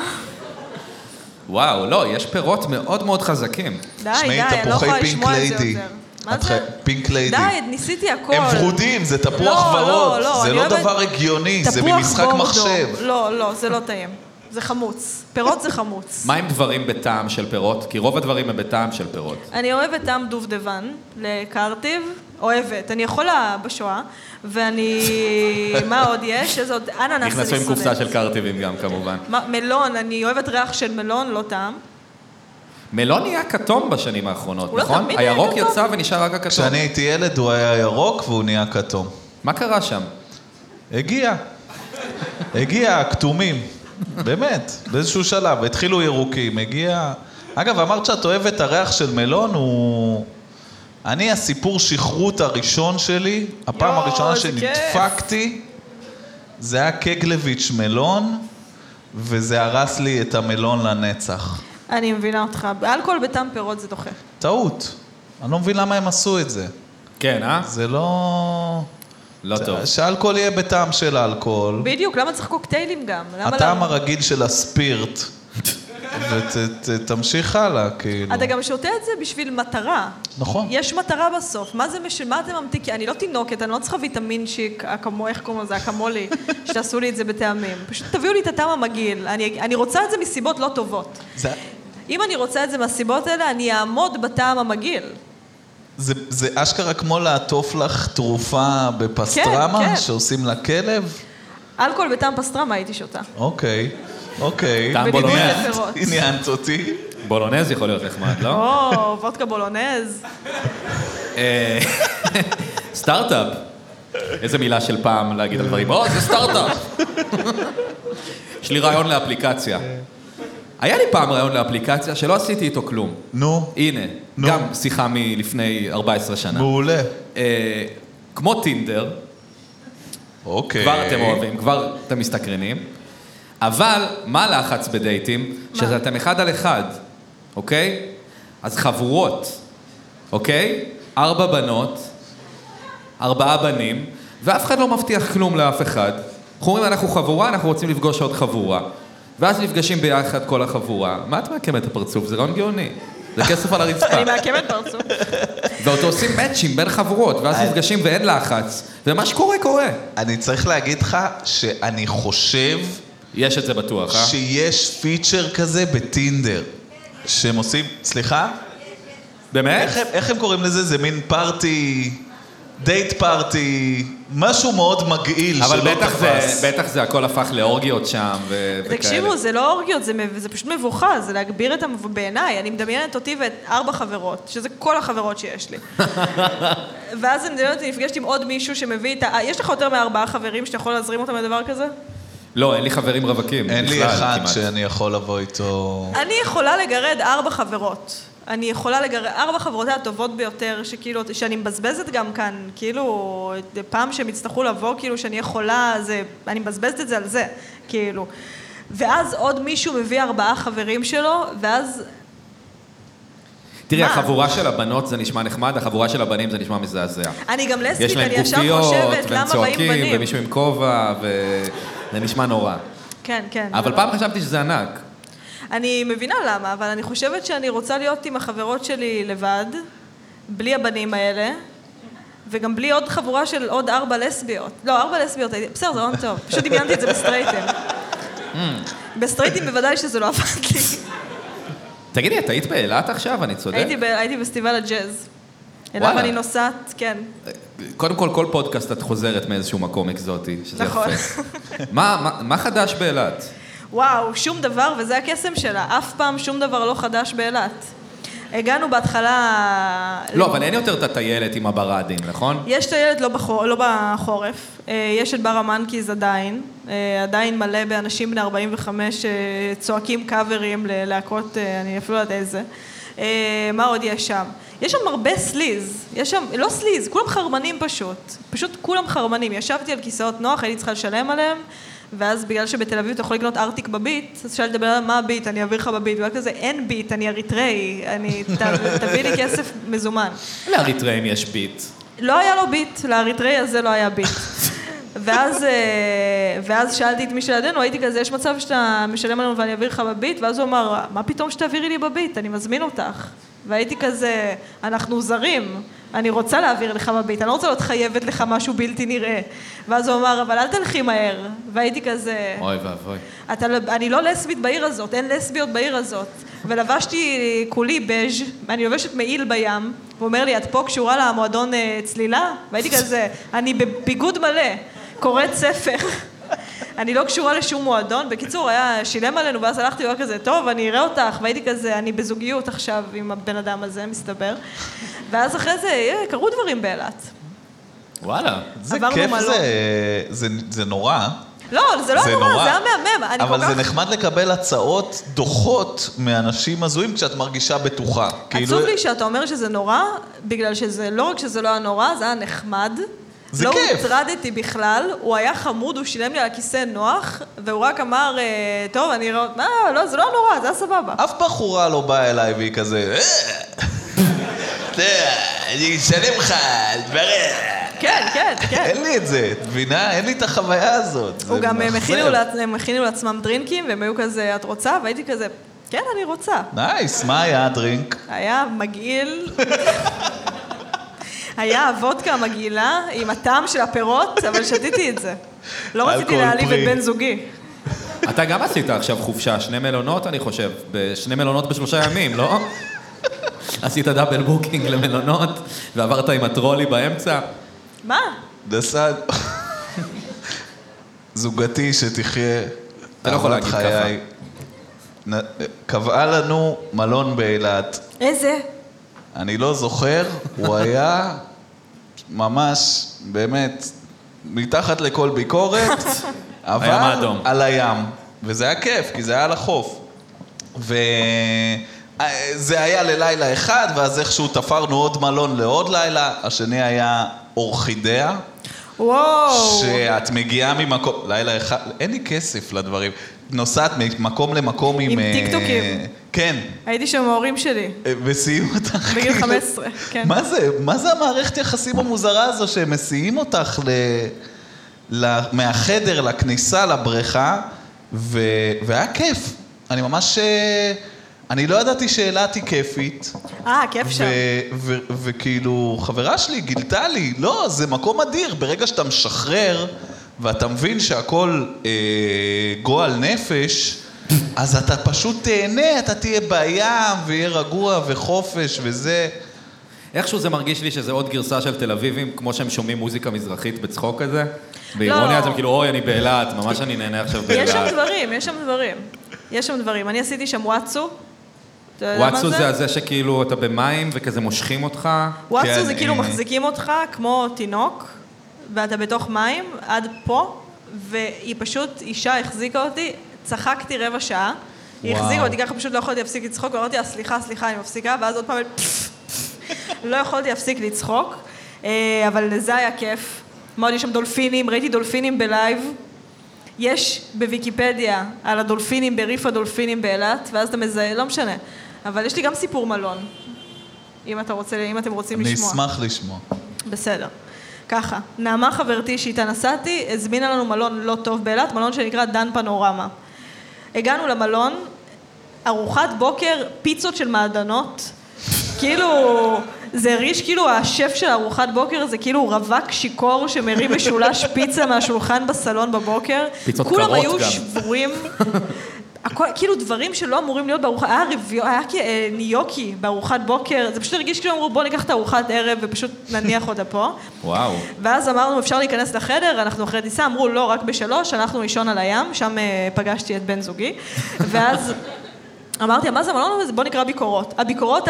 וואו, לא, יש פירות מאוד מאוד חזקים. די, אני לא יכולה לשמוע את זה יותר. מה זה? פינק ליידי. די, ניסיתי הכל. הם ורודים, זה תפוח ורוד. זה לא דבר הגיוני, זה ממשחק מחשב. לא, זה לא טעים. זה חמוץ. פירות זה חמוץ. מה עם דברים בטעם של פירות? כי רוב הדברים הם בטעם של פירות. אני אוהבת טעם דובדבן לקרטיב. אוהבת. אני יכולה בשואה, ואני... מה עוד יש? איזה עוד אננס אני שונאת. נכנסו עם קופסה של קרטיבים גם, כמובן. מלון, אני אוהבת ריח של מלון, לא טעם. מלון נהיה כתום בשנים האחרונות, נכון? הוא לא תמיד היה הירוק כתום. יצא ונשאר רק הכתום. כשאני הייתי ילד הוא היה ירוק והוא נהיה כתום. מה קרה שם? הגיע הכתומים. באמת, באיזשהו שלב. התחילו ירוקים, הגיע... אגב, אמרת שאת אוהבת הריח של מלון, הוא... אני, הסיפור שחרות הראשון שלי, הפעם הראשונה שנדפקתי, זה היה קגלביץ' מלון, וזה הרס לי את המלון לנצח. אני מבינה אותך. באלכוהול בטעם פירות זה דוחה. טעות. אני לא מבין למה הם עשו את זה. כן, זה לא... לא טוב. שאלכוהול יהיה בטעם של אלכוהול. בדיוק, למה צריך קוקטיילים גם? הטעם הרגיל של הספירט. ותמשיך הלאה, כאילו. אתה גם שותה את זה בשביל מטרה. נכון. יש מטרה בסוף. מה אתם ממתיקים? אני לא תינוקת, אני לא צריכה ויטמין שיק, איך קוראים לזה, אקמולי, שתעשו לי את זה בטעמים. פשוט תביאו לי את הטעם המגעיל. אני רוצה את זה מסיבות לא טובות. אם אני רוצה את זה מהסיבות האלה, אני אעמוד בטעם המגעיל. זה אשכרה כמו לעטוף לך תרופה בפסטרמה, כן. שעושים לה כלב? אלכוהול בטעם פסטרמה הייתי שותה. אוקיי. טעם בולונז. עניינת אותי. בולונז יכול להיות נחמד, לא? או, וודקה בולונז. סטארט-אפ. איזה מילה של פעם להגיד על דברים. זה סטארט-אפ. יש לי רעיון לאפליקציה. היה לי פעם רעיון לאפליקציה שלא עשיתי איתו כלום. נו. הנה, גם שיחה מלפני 14 שנה. מעולה. כמו טינדר. אוקיי. כבר אתם אוהבים, כבר אתם מסתקרנים. אבל מה לחץ בדייטים? שזה אתם אחד על אחד, אוקיי? אז חבורות, אוקיי? 4 בנות, 4 בנים, ואף אחד לא מבטיח כלום לאף אחד. אנחנו אומרים, אנחנו חבורה, אנחנו רוצים לפגוש עוד חבורה. ואז נפגשים ביחד כל החבורה. מה את מעקמת את הפרצוף? זה רעיון גאוני. זה כסף על הרצפה. אני מעקמת פרצוף. ואותו עושים מאצ'ים בין חבורות, ואז נפגשים ואין לחץ. ומה שקורה, קורה. אני צריך להגיד לך שאני חושב... יש את זה בטוח, אה? שיש פיצ'ר כזה בטינדר. שהם עושים... סליחה? באמת? איך הם קוראים לזה? זה מין פארטי... דייט פארטי... משהו מאוד מגעיל שלא תפס. אבל בטח זה הכל הפך לאורגיות שם וכאלה. תקשיבו, זה לא אורגיות, זה פשוט מבוכה, זה להגביר את בעיניי. אני מדמיינת אותי ואת 4 חברות, שזה כל החברות שיש לי. ואז אני נפגשת עם עוד מישהו שמביא את יש לך יותר מ4 חברים שאתה יכול להזרים אותם לדבר כזה? לא, אין לי חברים רווקים. אין לי אחד שאני יכול לבוא איתו... אני יכולה לגרד 4 חברות. אני יכולה לגרד 4 חברותיה הטובות ביותר, שכאילו, שאני מבזבזת גם כאן, כאילו, פעם שהם יצטרכו לבוא, כאילו, שאני יכולה, אני מבזבזת את זה על זה, כאילו. ואז עוד מישהו מביא 4 חברים שלו, ואז... תראי, החבורה של הבנות זה נשמע נחמד, החבורה של הבנים זה נשמע מזעזע. אני גם לסבית, אני ישר חושבת, למה באים בנים? ומישהו עם כובע, וזה נשמע נורא. כן, כן. אבל פעם חשבתי שזה ענק. אני מבינה למה, אבל אני חושבת שאני רוצה להיות עם החברות שלי לבד, בלי הבנים האלה, וגם בלי עוד חבורה של עוד 4 לסביות. לא, 4 לסביות, בסדר, זה לא טוב. פשוט דמיינתי את זה בסטרייטים. בסטרייטים בוודאי שזה לא עבד לי. תגידי, את היית באילת עכשיו? אני צודק? הייתי בפסטיבל הג'אז. אליו אני נוסעת, כן. קודם כל פודקאסט את חוזרת מאיזשהו מקום אקזוטי, שזה יפה. נכון. מה חדש באילת? וואו, שום דבר, וזה הקסם שלה. אף פעם שום דבר לא חדש באילת. הגענו בהתחלה... לא, אבל אין יותר את הטיילת עם הברדים, נכון? יש טיילת לא בחורף. יש את בר המנקיז עדיין מלא באנשים בני 45 צועקים קאברים ללהקות, אני אפילו לא יודעת איזה. מה עוד יש שם? יש שם הרבה סליז. יש שם, לא סליז, כולם חרמנים פשוט כולם חרמנים. ישבתי על כיסאות נוח, הייתי צריכה לשלם עליהם. ואז בגלל שבתל אביב אתה יכול לקנות ארטיק בביט, אז שאלתי לדבר על מה הביט, אני אעביר לך בביט, והיה כזה, אין ביט, אני אריתראי, תביא לי כסף מזומן. לאריתראים יש ביט. לא היה לו ביט, לאריתראי הזה לא היה ביט. ואז שאלתי את מי שלידינו, הייתי כזה, יש מצב שאתה משלם עלינו ואני אעביר לך בביט, ואז הוא אמר, מה פתאום שתעבירי לי בביט, אני מזמין אותך. והייתי כזה, אנחנו זרים, אני רוצה להעביר לך בביט, אני לא רוצה להיות חייבת לך משהו בלתי נראה. ואז הוא אמר, אבל אל תלכי מהר. והייתי כזה... אוי ואבוי. אני לא לסבית בעיר הזאת, אין לסביות בעיר הזאת. ולבשתי כולי בז', אני לובשת מעיל בים, והוא אומר לי, את פה קשורה למועדון צלילה? והייתי כזה, אני בביגוד מלא, קוראת ספר. אני לא קשורה לשום מועדון. בקיצור, שילם עלינו, ואז הלכתי, הוא היה כזה, טוב, אני אראה אותך, והייתי כזה, אני בזוגיות עכשיו עם הבן אדם הזה, מסתבר. ואז אחרי זה, קרו דברים באילת. וואלה. זה כיף, זה נורא. לא, זה לא נורא, זה היה מהמם. אבל זה נחמד לקבל הצעות דוחות מאנשים הזויים כשאת מרגישה בטוחה. עצוב לי שאתה אומר שזה נורא, בגלל שזה לא רק שזה לא היה נורא, זה היה נחמד. זה לא כיף. לא הוטרדתי בכלל, הוא היה חמוד, הוא שילם לי על הכיסא נוח, והוא רק אמר, טוב, אני אראה... לא, זה לא נורא, זה היה סבבה. אף בחורה לא באה אליי והיא כזה, אני אשלם לך, דברה. כן, כן, כן. אין לי את זה, את מבינה? אין לי את החוויה הזאת. הוא גם הם הכינו לעצמם דרינקים, והם היו כזה, את רוצה? והייתי כזה, כן, אני רוצה. נייס, מה היה הדרינק? היה מגעיל. היה וודקה מגעילה עם הטעם של הפירות, אבל שתיתי את זה. לא רציתי להעליב את בן זוגי. אתה גם עשית עכשיו חופשה, 2 מלונות, אני חושב. 2 מלונות ב3 ימים, לא? עשית דאבל בוקינג למלונות, ועברת עם הטרולי באמצע. מה? דסן. זוגתי שתחיה... אתה לא יכול להגיד ככה. קבעה לנו מלון באילת. איזה? אני לא זוכר, הוא היה ממש, באמת, מתחת לכל ביקורת, אבל על הים. וזה היה כיף, כי זה היה על החוף. וזה היה ללילה אחד, ואז איכשהו תפרנו עוד מלון לעוד לילה. השני היה אורחידאה. וואו. שאת מגיעה ממקום, לילה אחד, אין לי כסף לדברים. נוסעת ממקום למקום עם טיקטוקים. כן. הייתי שם עם ההורים שלי. מסיעים אותך. בגיל 15, כן. מה זה המערכת יחסים המוזרה הזו שהם מסיעים אותך מהחדר לכניסה לבריכה, והיה כיף. אני ממש... אני לא ידעתי שאלת היא כיפית. כיף שם. וכאילו, חברה שלי גילתה לי, לא, זה מקום אדיר. ברגע שאתה משחרר, ואתה מבין שהכל גועל נפש, אז אתה פשוט תהנה, אתה תהיה בים, ויהיה רגוע וחופש וזה. איכשהו זה מרגיש לי שזה עוד גרסה של תל אביבים, כמו שהם שומעים מוזיקה מזרחית בצחוק כזה. באירוניה אתם כאילו, אוי, אני באילת, ממש אני נהנה עכשיו באילת. יש שם דברים. אני עשיתי שם וואטסו. וואטסו זה הזה שכאילו אתה במים וכזה מושכים אותך. וואטסו זה כאילו מחזיקים אותך כמו תינוק, ואתה בתוך מים עד פה, והיא פשוט, אישה החזיקה אותי, צחקתי 15 דקות, היא החזיקה אותי ככה, פשוט לא יכולתי להפסיק לצחוק, ואמרתי לה, סליחה, אני מפסיקה, ואז עוד פעם, לא יכולתי להפסיק לצחוק, אבל זה היה כיף. מאוד, יש שם דולפינים, ראיתי דולפינים בלייב, יש בוויקיפדיה על הדולפינים, בריף הדולפינים באילת, ואז אתה מזהה, לא משנה, אבל יש לי גם סיפור מלון, אם אתם רוצים לשמוע. אני אשמח לשמוע. בסדר. ככה, נעמה חברתי שאיתה נסעתי, הזמינה לנו מלון לא טוב באילת, מלון שנקרא דן פנורמה. הגענו למלון, ארוחת בוקר, פיצות של מעדנות, כאילו, זה הרגיש כאילו השף של ארוחת בוקר, זה כאילו רווק שיקור שמרים משולש פיצה מהשולחן בסלון בבוקר. פיצות קרות גם. כולם היו שבורים. כאילו דברים שלא אמורים להיות בארוחת, היה ניוקי בארוחת בוקר, זה פשוט הרגיש כאילו אמרו בוא ניקח את ארוחת ערב ופשוט נניח אותה פה. וואו. ואז אמרנו אפשר להיכנס לחדר, אנחנו אחרי טיסה, אמרו לא, רק ב3, אנחנו לישון על הים, שם פגשתי את בן זוגי, ואז אמרתי, מה זה מלון? בוא נקרא ביקורות. הביקורות,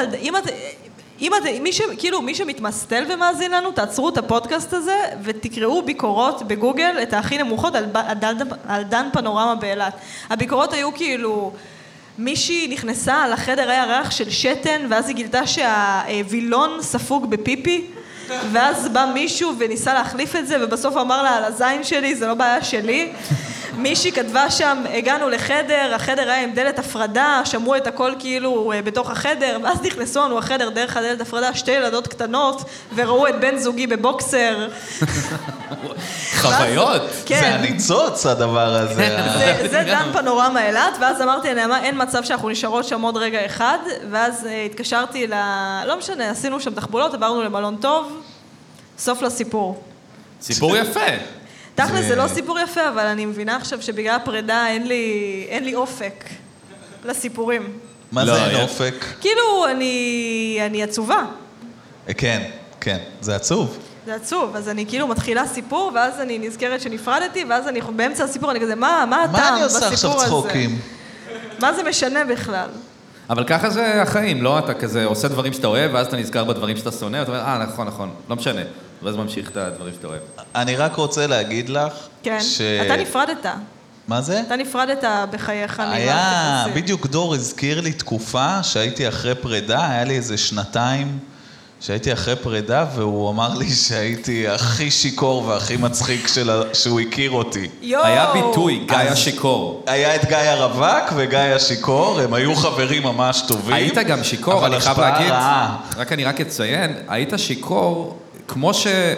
מי שמתמסטל ומאזין לנו, תעצרו את הפודקאסט הזה ותקראו ביקורות בגוגל את הכי נמוכות על דן פנורמה באילת. הביקורות היו כאילו, מישהי נכנסה לחדר, היה ריח של שתן, ואז היא גילתה שהווילון ספוג בפיפי, ואז בא מישהו וניסה להחליף את זה, ובסוף אמר לה על הזין שלי, זה לא בעיה שלי. מישהי כתבה שם, הגענו לחדר, החדר היה עם דלת הפרדה, שמעו את הכל כאילו בתוך החדר, ואז נכנסו לנו החדר דרך הדלת הפרדה, 2 ילדות קטנות, וראו את בן זוגי בבוקסר. חוויות. זה הניצוץ הדבר הזה. זה דן פנורמה אילת, ואז אמרתי לנעמה, אין מצב שאנחנו נשארות שם עוד רגע אחד, ואז התקשרתי לא משנה, עשינו שם תחבולות, עברנו למלון טוב, סוף לסיפור. סיפור יפה. תכל'ס זה לא סיפור יפה, אבל אני מבינה עכשיו שבגלל הפרידה אין לי אופק לסיפורים. מה זה אין אופק? כאילו, אני עצובה. כן, זה עצוב. זה עצוב, אז אני כאילו מתחילה סיפור, ואז אני נזכרת שנפרדתי, ואז אני באמצע הסיפור, אני כזה, מה הטעם בסיפור הזה? מה אני עושה עכשיו צחוקים? מה זה משנה בכלל? אבל ככה זה החיים, לא? אתה כזה עושה דברים שאתה אוהב, ואז אתה נזכר בדברים שאתה שונא, אתה אומר, נכון, לא משנה. ואז ממשיך את הדברים שאתה אוהב. אני רק רוצה להגיד לך כן, אתה נפרדת. מה זה? אתה נפרדת בחייך. היה, בדיוק דור הזכיר לי תקופה שהייתי אחרי פרידה, היה לי איזה 2 שהייתי אחרי פרידה, והוא אמר לי שהייתי הכי שיקור והכי מצחיק שהוא הכיר אותי. היה ביטוי, גיא השיקור. היה את גיא הרווק וגיא השיקור, הם היו חברים ממש טובים. היית גם שיקור, אני חייב להגיד, רק אציין, היית שיקור, כמו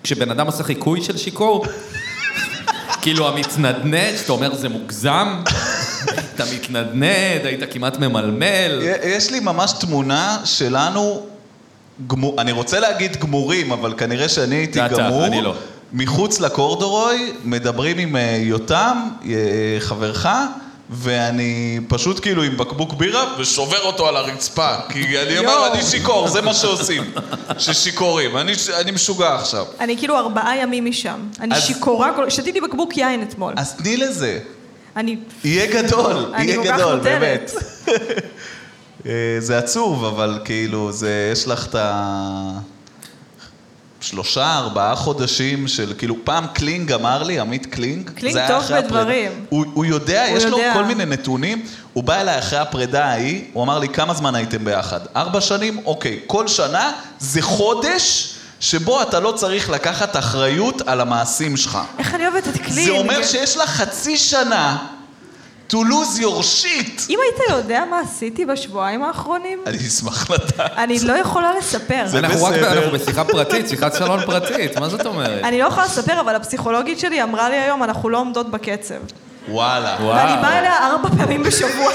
כשבן אדם עושה חיקוי של שיקור, כאילו המתנדנד, שאתה אומר זה מוגזם, אתה מתנדנד, היית כמעט ממלמל. יש לי ממש תמונה שלנו, אני רוצה להגיד גמורים, אבל כנראה שאני הייתי גמור. אני לא. מחוץ לקורדורוי, מדברים עם יותם, חברך, ואני פשוט כאילו עם בקבוק בירה ושובר אותו על הרצפה. כי אני אומר, אני שיקור, זה מה שעושים. ששיקורים, אני משוגע עכשיו. אני כאילו 4 ימים משם. אני שיקורה, שתיתי בקבוק יין אתמול. אז תני לזה. אני... יהיה גדול, יהיה גדול, באמת. זה עצוב, אבל כאילו, יש לך את 3-4 חודשים של, כאילו, פעם קלינג אמר לי, עמית קלינג. קלינג טוב בדברים. הוא יודע, יש לו כל מיני נתונים, הוא בא אליי אחרי הפרידה ההיא, הוא אמר לי, כמה זמן הייתם ביחד? 4 שנים? אוקיי. כל שנה זה חודש שבו אתה לא צריך לקחת אחריות על המעשים שלך. איך אני אוהבת את קלינג? זה אומר שיש לך חצי שנה to lose your shit. אם היית יודע מה עשיתי בשבועיים האחרונים? אני אשמח לדעת. אני לא יכולה לספר. אנחנו בשיחה פרטית, שיחת סלון פרטית, מה זאת אומרת? אני לא יכולה לספר, אבל הפסיכולוגית שלי אמרה לי היום, אנחנו לא עומדות בקצב. וואלה. ואני באה אליה 4 פעמים בשבוע.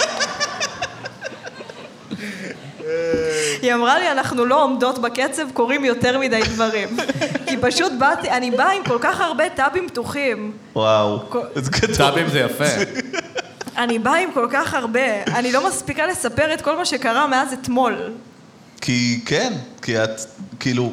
היא אמרה לי, אנחנו לא עומדות בקצב, קוראים יותר מדי דברים. כי פשוט אני באה עם כל כך הרבה טאבים פתוחים. וואו. טאבים זה יפה. אני באה עם כל כך הרבה. אני לא מספיקה לספר את כל מה שקרה מאז אתמול. כי כן, כי את כאילו...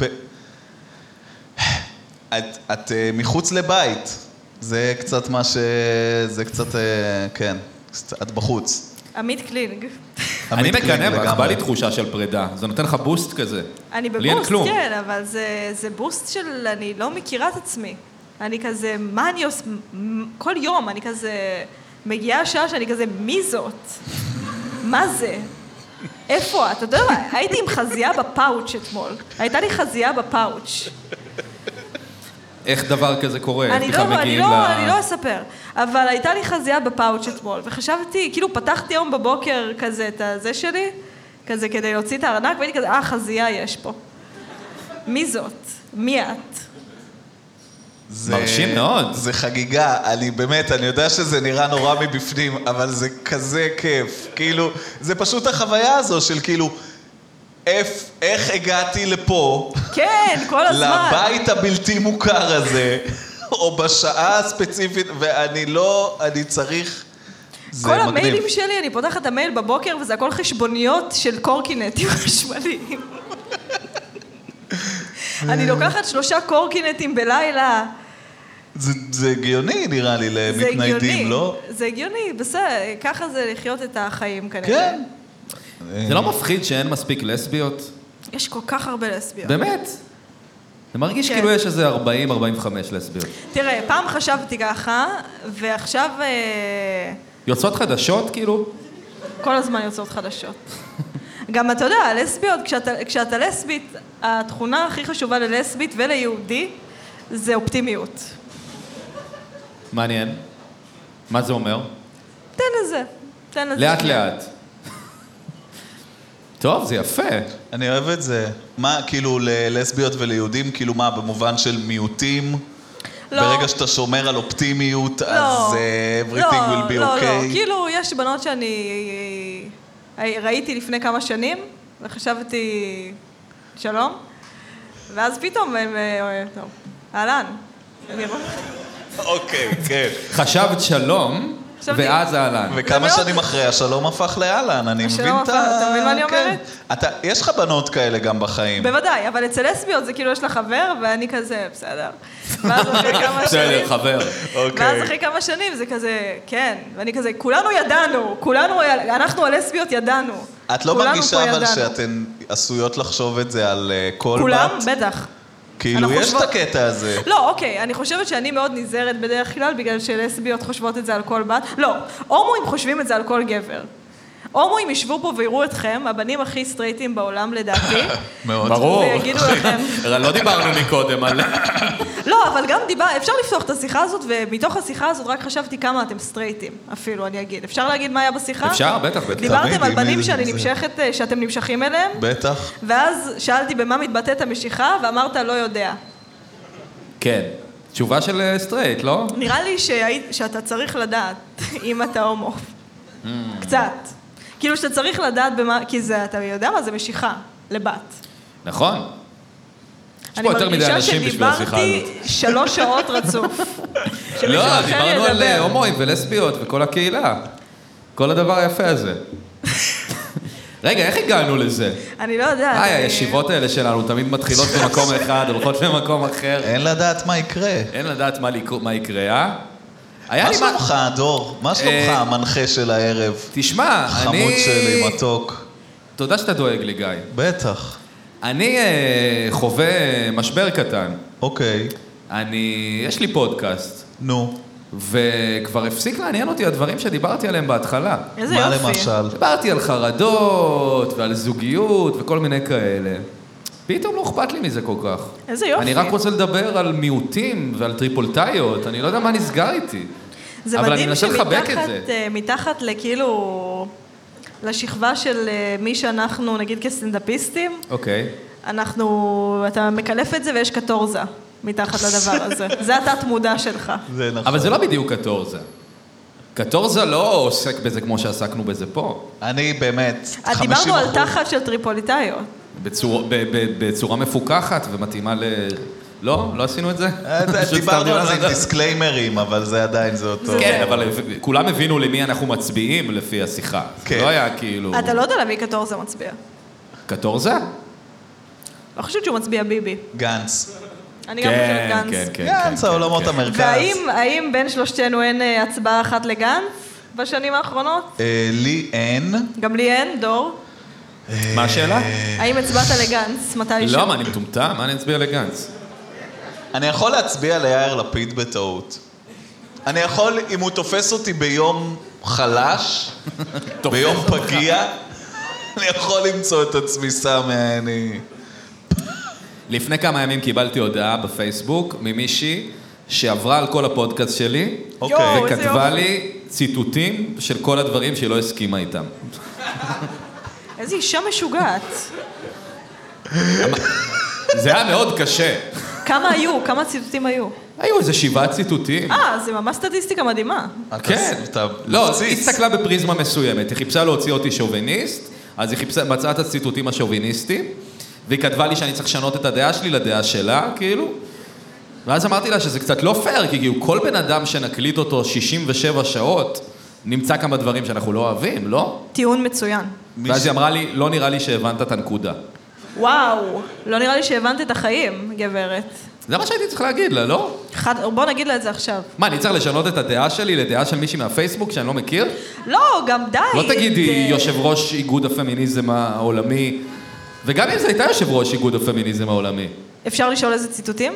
את מחוץ לבית. זה קצת מה זה קצת, כן. את בחוץ. עמית קלינג. אני מקנא בך, בא לי תחושה של פרידה. זה נותן לך בוסט כזה. אני בבוסט, כן, אבל זה בוסט של... אני לא מכירה את עצמי. אני כזה, מה אני עושה? כל יום אני כזה... מגיעה השעה שאני כזה, מי זאת? מה זה? איפה את? אתה יודע, הייתי עם חזייה בפאוץ' אתמול. הייתה לי חזייה בפאוץ'. איך דבר כזה קורה? אני לא אספר, אבל הייתה לי חזייה בפאוץ' אתמול, וחשבתי, כאילו פתחתי היום בבוקר כזה את הזה שלי, כזה כדי להוציא את הארנק, והייתי כזה, חזייה יש פה. מי זאת? מי את? מרשים מאוד. זה חגיגה, אני יודע שזה נראה נורא מבפנים, אבל זה כזה כיף. כאילו, זה פשוט החוויה הזו של כאילו, איך הגעתי לפה? כן, כל הזמן. לבית הבלתי מוכר הזה, או בשעה הספציפית, אני צריך... כל המיילים שלי, אני פותחת את המייל בבוקר, וזה הכל חשבוניות של קורקינטים חשמליים. אני לוקחת 3 קורקינטים בלילה. זה הגיוני, נראה לי, למתניידים, לא? זה הגיוני, בסדר, ככה זה לחיות את החיים כנראה. כן. זה לא מפחיד שאין מספיק לסביות? יש כל כך הרבה לסביות. באמת? זה מרגיש כאילו יש איזה 40-45 לסביות. תראה, פעם חשבתי ככה, ועכשיו... יוצאות חדשות, כאילו? כל הזמן יוצאות חדשות. גם אתה יודע, לסביות, כשאתה לסבית, התכונה הכי חשובה ללסבית וליהודי, זה אופטימיות. מעניין. מה זה אומר? תן לזה. לאט לאט. טוב, זה יפה. אני אוהב את זה. מה, כאילו, ללסביות וליהודים, כאילו מה, במובן של מיעוטים? לא. ברגע שאתה שומר על אופטימיות, אז everything will be okay? לא, כאילו, יש בנות שאני ראיתי לפני כמה שנים, וחשבתי, שלום, ואז פתאום הם, טוב, אהלן. אוקיי, כן. חשבת שלום, ואז אהלן. וכמה שנים אחרי השלום הפך לאהלן, אני מבין את ה... אתה מבין מה אני אומרת? יש לך בנות כאלה גם בחיים. בוודאי, אבל אצל לסביות זה כאילו יש לה חבר, ואני כזה, בסדר. ואז אחרי כמה שנים... בסדר, חבר. ואז אחרי כמה שנים זה כזה, כן, ואני כזה, כולנו ידענו, אנחנו הלסביות ידענו. את לא מרגישה אבל שאתן עשויות לחשוב את זה על כל בת? כולם? בטח. כאילו, יש את הקטע הזה. לא, אוקיי, אני חושבת שאני מאוד נזהרת בדרך כלל, בגלל שלסביות חושבות את זה על כל בת. לא, הומואים חושבים את זה על כל גבר. הומואים ישבו פה ויראו אתכם, הבנים הכי סטרייטים בעולם לדעתי. מאוד. ברור. ויגידו לכם... לא דיברנו מקודם על... לא, אבל גם אפשר לפתוח את השיחה הזאת, ומתוך השיחה הזאת רק חשבתי כמה אתם סטרייטים, אפילו, אני אגיד. אפשר להגיד מה היה בשיחה? אפשר, בטח. דיברתם על בנים שאתם נמשכים אליהם? בטח. ואז שאלתי במה מתבטאת המשיכה, ואמרת לא יודע. כן. תשובה של סטרייט, לא? נראה לי שאתה צריך לדעת אם אתה הומו. קצת. כאילו שאתה צריך לדעת במה, כי זה, אתה יודע מה, זה משיכה לבת. נכון. יש פה יותר מדי אנשים בשביל השיחה הזאת. אני מרגישה שדיברתי 3 שעות רצוף. לא, דיברנו על הומואים ולסביות וכל הקהילה. כל הדבר היפה הזה. רגע, איך הגענו לזה? אני לא יודעת. הישיבות האלה שלנו תמיד מתחילות במקום אחד, הולכות למקום אחר. אין לדעת מה יקרה. אין לדעת מה יקרה, אה? מה שלומך, דור? מה שלומך, המנחה של הערב? תשמע, אני... חמוד שלי, מתוק. תודה שאתה דואג לי, גיא. בטח. אני חווה משבר קטן. אוקיי. יש לי פודקאסט. נו. וכבר הפסיק לעניין אותי הדברים שדיברתי עליהם בהתחלה. איזה יופי. מה למשל? דיברתי על חרדות ועל זוגיות וכל מיני כאלה. פתאום לא אכפת לי מזה כל כך. איזה יופי. אני רק רוצה לדבר על מיעוטים ועל טריפולטאיות, אני לא יודע מה נסגר איתי. זה מדהים שמתחת לכאילו, לשכבה של מי שאנחנו, נגיד כסטנדאפיסטים, אוקיי. אתה מקלף את זה ויש קטורזה מתחת לדבר הזה. זה התת מודע שלך. זה נכון. אבל זה לא בדיוק קטורזה. קטורזה לא עוסק בזה כמו שעסקנו בזה פה. אני באמת, 50%. דיברנו על תחת של טריפוליטאיות. בצורה מפוקחת ומתאימה ל... לא? לא עשינו את זה? דיברנו על זה עם דיסקליימרים, אבל זה עדיין זה אותו... כן, אבל כולם הבינו למי אנחנו מצביעים לפי השיחה. זה לא היה כאילו... אתה לא יודע למי קטורזה מצביע. קטורזה? לא חושבת שהוא מצביע ביבי. גנץ. אני גם חושבת גנץ. גנץ, העולמות המרכז. והאם בין שלושתנו אין הצבעה אחת לגנץ בשנים האחרונות? לי אין. גם לי אין, דור. מה השאלה? האם הצבעת לגנץ? מתי לא, מה, אני מטומטם? מה אני אצביע לגנץ? אני יכול להצביע ליאיר לפיד בטעות. אני יכול, אם הוא תופס אותי ביום חלש, ביום פגיע, אני יכול למצוא את עצמי שם מהעני. לפני כמה ימים קיבלתי הודעה בפייסבוק ממישהי שעברה על כל הפודקאסט שלי, וכתבה לי ציטוטים של כל הדברים שהיא לא הסכימה איתם. איזה אישה משוגעת. זה היה מאוד קשה. כמה היו? כמה ציטוטים היו? היו איזה 7 ציטוטים. זה ממש סטטיסטיקה מדהימה. כן. לא, היא הסתכלה בפריזמה מסוימת. היא חיפשה להוציא אותי שוביניסט, אז היא מצאה את הציטוטים השוביניסטיים, והיא כתבה לי שאני צריך לשנות את הדעה שלי לדעה שלה, כאילו. ואז אמרתי לה שזה קצת לא פייר, כי כל בן אדם שנקליט אותו 67 שעות, נמצא כמה דברים שאנחנו לא אוהבים, לא? טיעון מצוין. ואז היא אמרה לי, לא נראה לי שהבנת את הנקודה. וואו, לא נראה לי שהבנת את החיים, גברת. זה מה שהייתי צריך להגיד לה, לא? בוא נגיד לה את זה עכשיו. מה, אני צריך לשנות את הדעה שלי לדעה של מישהי מהפייסבוק שאני לא מכיר? לא, גם די. לא תגידי יושב ראש איגוד הפמיניזם העולמי, וגם אם זה הייתה יושב ראש איגוד הפמיניזם העולמי. אפשר לשאול איזה ציטוטים?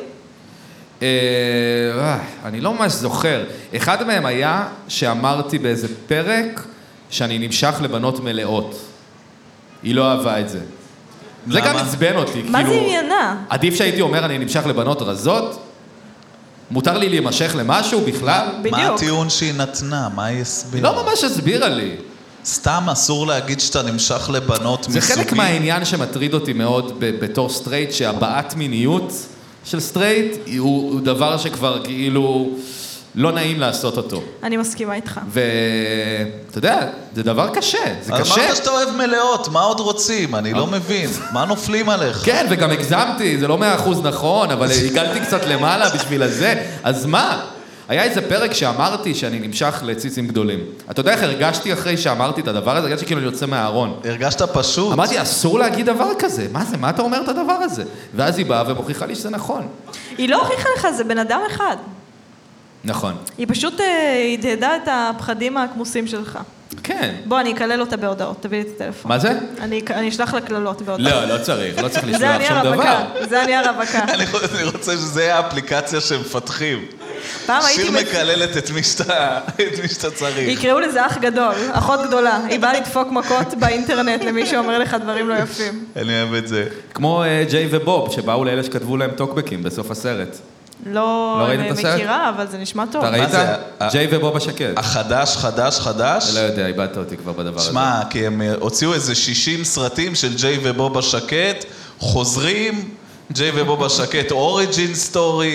אני לא ממש זוכר. אחד מהם היה שאמרתי באיזה פרק שאני נמשך לבנות מלאות. היא לא אהבה את זה. זה גם עצבן אותי. מה זה עניינה? עדיף שהייתי אומר אני נמשך לבנות רזות? מותר לי להימשך למשהו בכלל? בדיוק. מה הטיעון שהיא נתנה? מה היא הסבירה? היא לא ממש הסבירה לי. סתם אסור להגיד שאתה נמשך לבנות מסוגים. זה חלק מהעניין שמטריד אותי מאוד בתור סטרייט, שהבעת מיניות של סטרייט הוא דבר שכבר כאילו לא נעים לעשות אותו. אני מסכימה איתך. ואתה יודע, זה דבר קשה, זה קשה. אמרת שאתה אוהב מלאות, מה עוד רוצים? אני לא מבין. מה נופלים עליך? כן, וגם הגזמתי, זה לא 100% נכון, אבל הגלתי קצת למעלה בשביל הזה. אז מה? היה איזה פרק שאמרתי שאני נמשך לציצים גדולים. אתה יודע איך הרגשתי אחרי שאמרתי את הדבר הזה? הרגשתי כאילו אני יוצא מהארון. הרגשת פשוט. אמרתי, אסור להגיד דבר כזה. מה זה? מה אתה אומר את הדבר הזה? ואז היא באה ומוכיחה לי שזה נכון. היא לא הוכיחה לך, זה בן אדם אחד. נכון. היא פשוט הדהדה את הפחדים הכמוסים שלך. כן. בוא, אני אקלל אותה בהודעות, תביא לי את הטלפון. מה זה? אני אשלח לה קללות בהודעות. לא, לא צריך לשלוח שום דבר. זה הנייר רווקה. אני רוצה שזה יהיה האפליקציה שמפתחים. שיר מקללת את מי שאתה צריך. יקראו לזה אח גדול, אחות גדולה. היא באה לדפוק מכות באינטרנט למי שאומר לך דברים לא יפים. אני אוהב את זה. כמו ג'יי ובוב, שבאו לאלה שכתבו להם טוקבקים בסוף הסרט. לא מכירה, אבל זה נשמע טוב. אתה ראית? ג'יי ובוב השקט. החדש? לא יודע, איבדת אותי כבר בדבר הזה. שמע, כי הם הוציאו איזה 60 סרטים של ג'יי ובוב השקט, חוזרים, ג'יי ובוב השקט, אוריג'ין סטורי,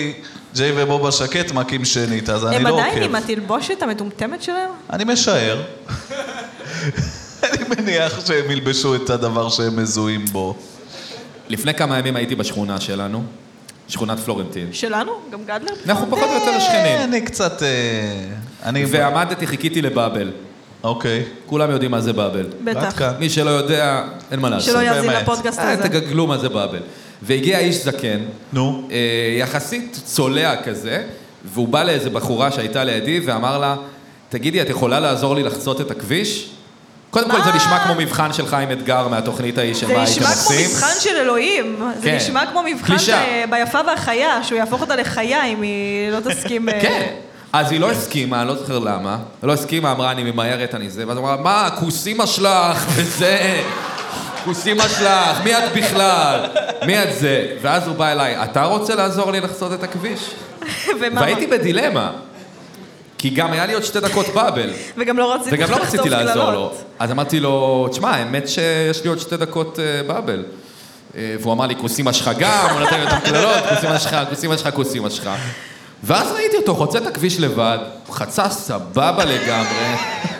ג'יי ובובה שקט מקים שנית, אז אני לא עוקב. הם עדיין עם התלבושת המטומטמת שלהם? אני משער. אני מניח שהם ילבשו את הדבר שהם מזוהים בו. לפני כמה ימים הייתי בשכונה שלנו, שכונת פלורנטין. שלנו? גם גדלר? אנחנו פחות או יותר שכנים. אני קצת... ועמדתי, חיכיתי לבאבל. אוקיי. כולם יודעים מה זה באבל. בטח. מי שלא יודע, אין מה לעשות. שלא יאזין לפודקאסט הזה. תגגלו מה זה באבל. והגיע איש זקן, נו. יחסית צולע כזה, והוא בא לאיזה בחורה שהייתה לידי ואמר לה, תגידי, את יכולה לעזור לי לחצות את הכביש? קודם כל זה נשמע כמו מבחן של חיים אתגר מהתוכנית ההיא שמה הייתם עושים. זה נשמע כמו מבחן של אלוהים. זה נשמע כמו מבחן ביפה והחיה, שהוא יהפוך אותה לחיה אם היא לא תסכים... כן. אז היא לא הסכימה, אני לא זוכר למה. לא הסכימה, אמרה, אני ממהרת, אני זה. ואז אמרה, מה, כוסימה שלך, וזה... כוסימה שלך, מי את בכלל? מי את זה? ואז הוא בא אליי, אתה רוצה לעזור לי לחצות את הכביש? והייתי בדילמה. כי גם היה לי עוד 2 דקות באבל. וגם לא רציתי לעזור לו. אז אמרתי לו, תשמע, האמת שיש לי עוד 2 דקות באבל. והוא אמר לי, כוסימה שלך גם, הוא נתן לי אותם כללות, כוסימה שלך. ואז ראיתי אותו, חוצה את הכביש לבד, חצה סבבה לגמרי.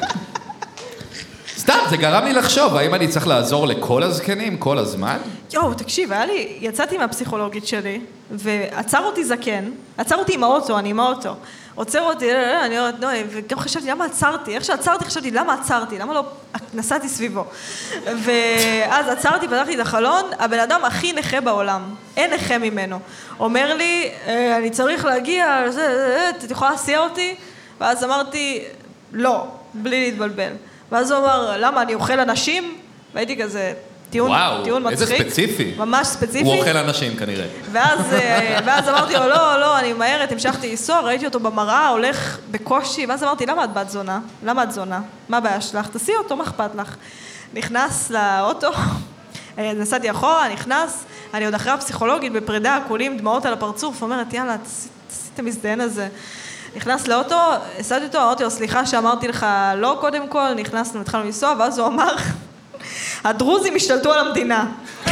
סתם, זה גרם לי לחשוב, האם אני צריך לעזור לכל הזקנים, כל הזמן? יואו, תקשיב, יצאתי מהפסיכולוגית שלי, ועצר אותי זקן, עצר אותי עם האוטו, אני עם האוטו. עוצר אותי, וגם חשבתי, למה עצרתי? איך שעצרתי, חשבתי, למה עצרתי? למה לא נסעתי סביבו? ואז עצרתי, פתחתי את החלון, הבן אדם הכי נכה בעולם, אין נכה ממנו. אומר לי, אני צריך להגיע, את יכולה להסיע אותי? ואז אמרתי, לא, בלי להתבלבל. ואז הוא אמר, למה, אני אוכל אנשים? והייתי כזה, טיעון מצחיק. וואו, איזה ספציפי. ממש ספציפי. הוא אוכל אנשים כנראה. ואז אמרתי לו, לא, אני מהרת, המשכתי לנסוע, ראיתי אותו במראה, הולך בקושי, ואז אמרתי, למה את בת זונה? למה את זונה? מה הבעיה שלך? תעשי אותו, מה אכפת לך? נכנס לאוטו, נסעתי אחורה, נכנס, אני עוד אחרי הפסיכולוגית בפרידה, כולים דמעות על הפרצוף, אומרת, יאללה, תעשי את המזדיין הזה. נכנס לאוטו, הסעתי אותו, אמרתי לו, סליחה שאמרתי לך לא קודם כל, נכנסנו, התחלנו לנסוע, ואז הוא אמר, הדרוזים השתלטו על המדינה.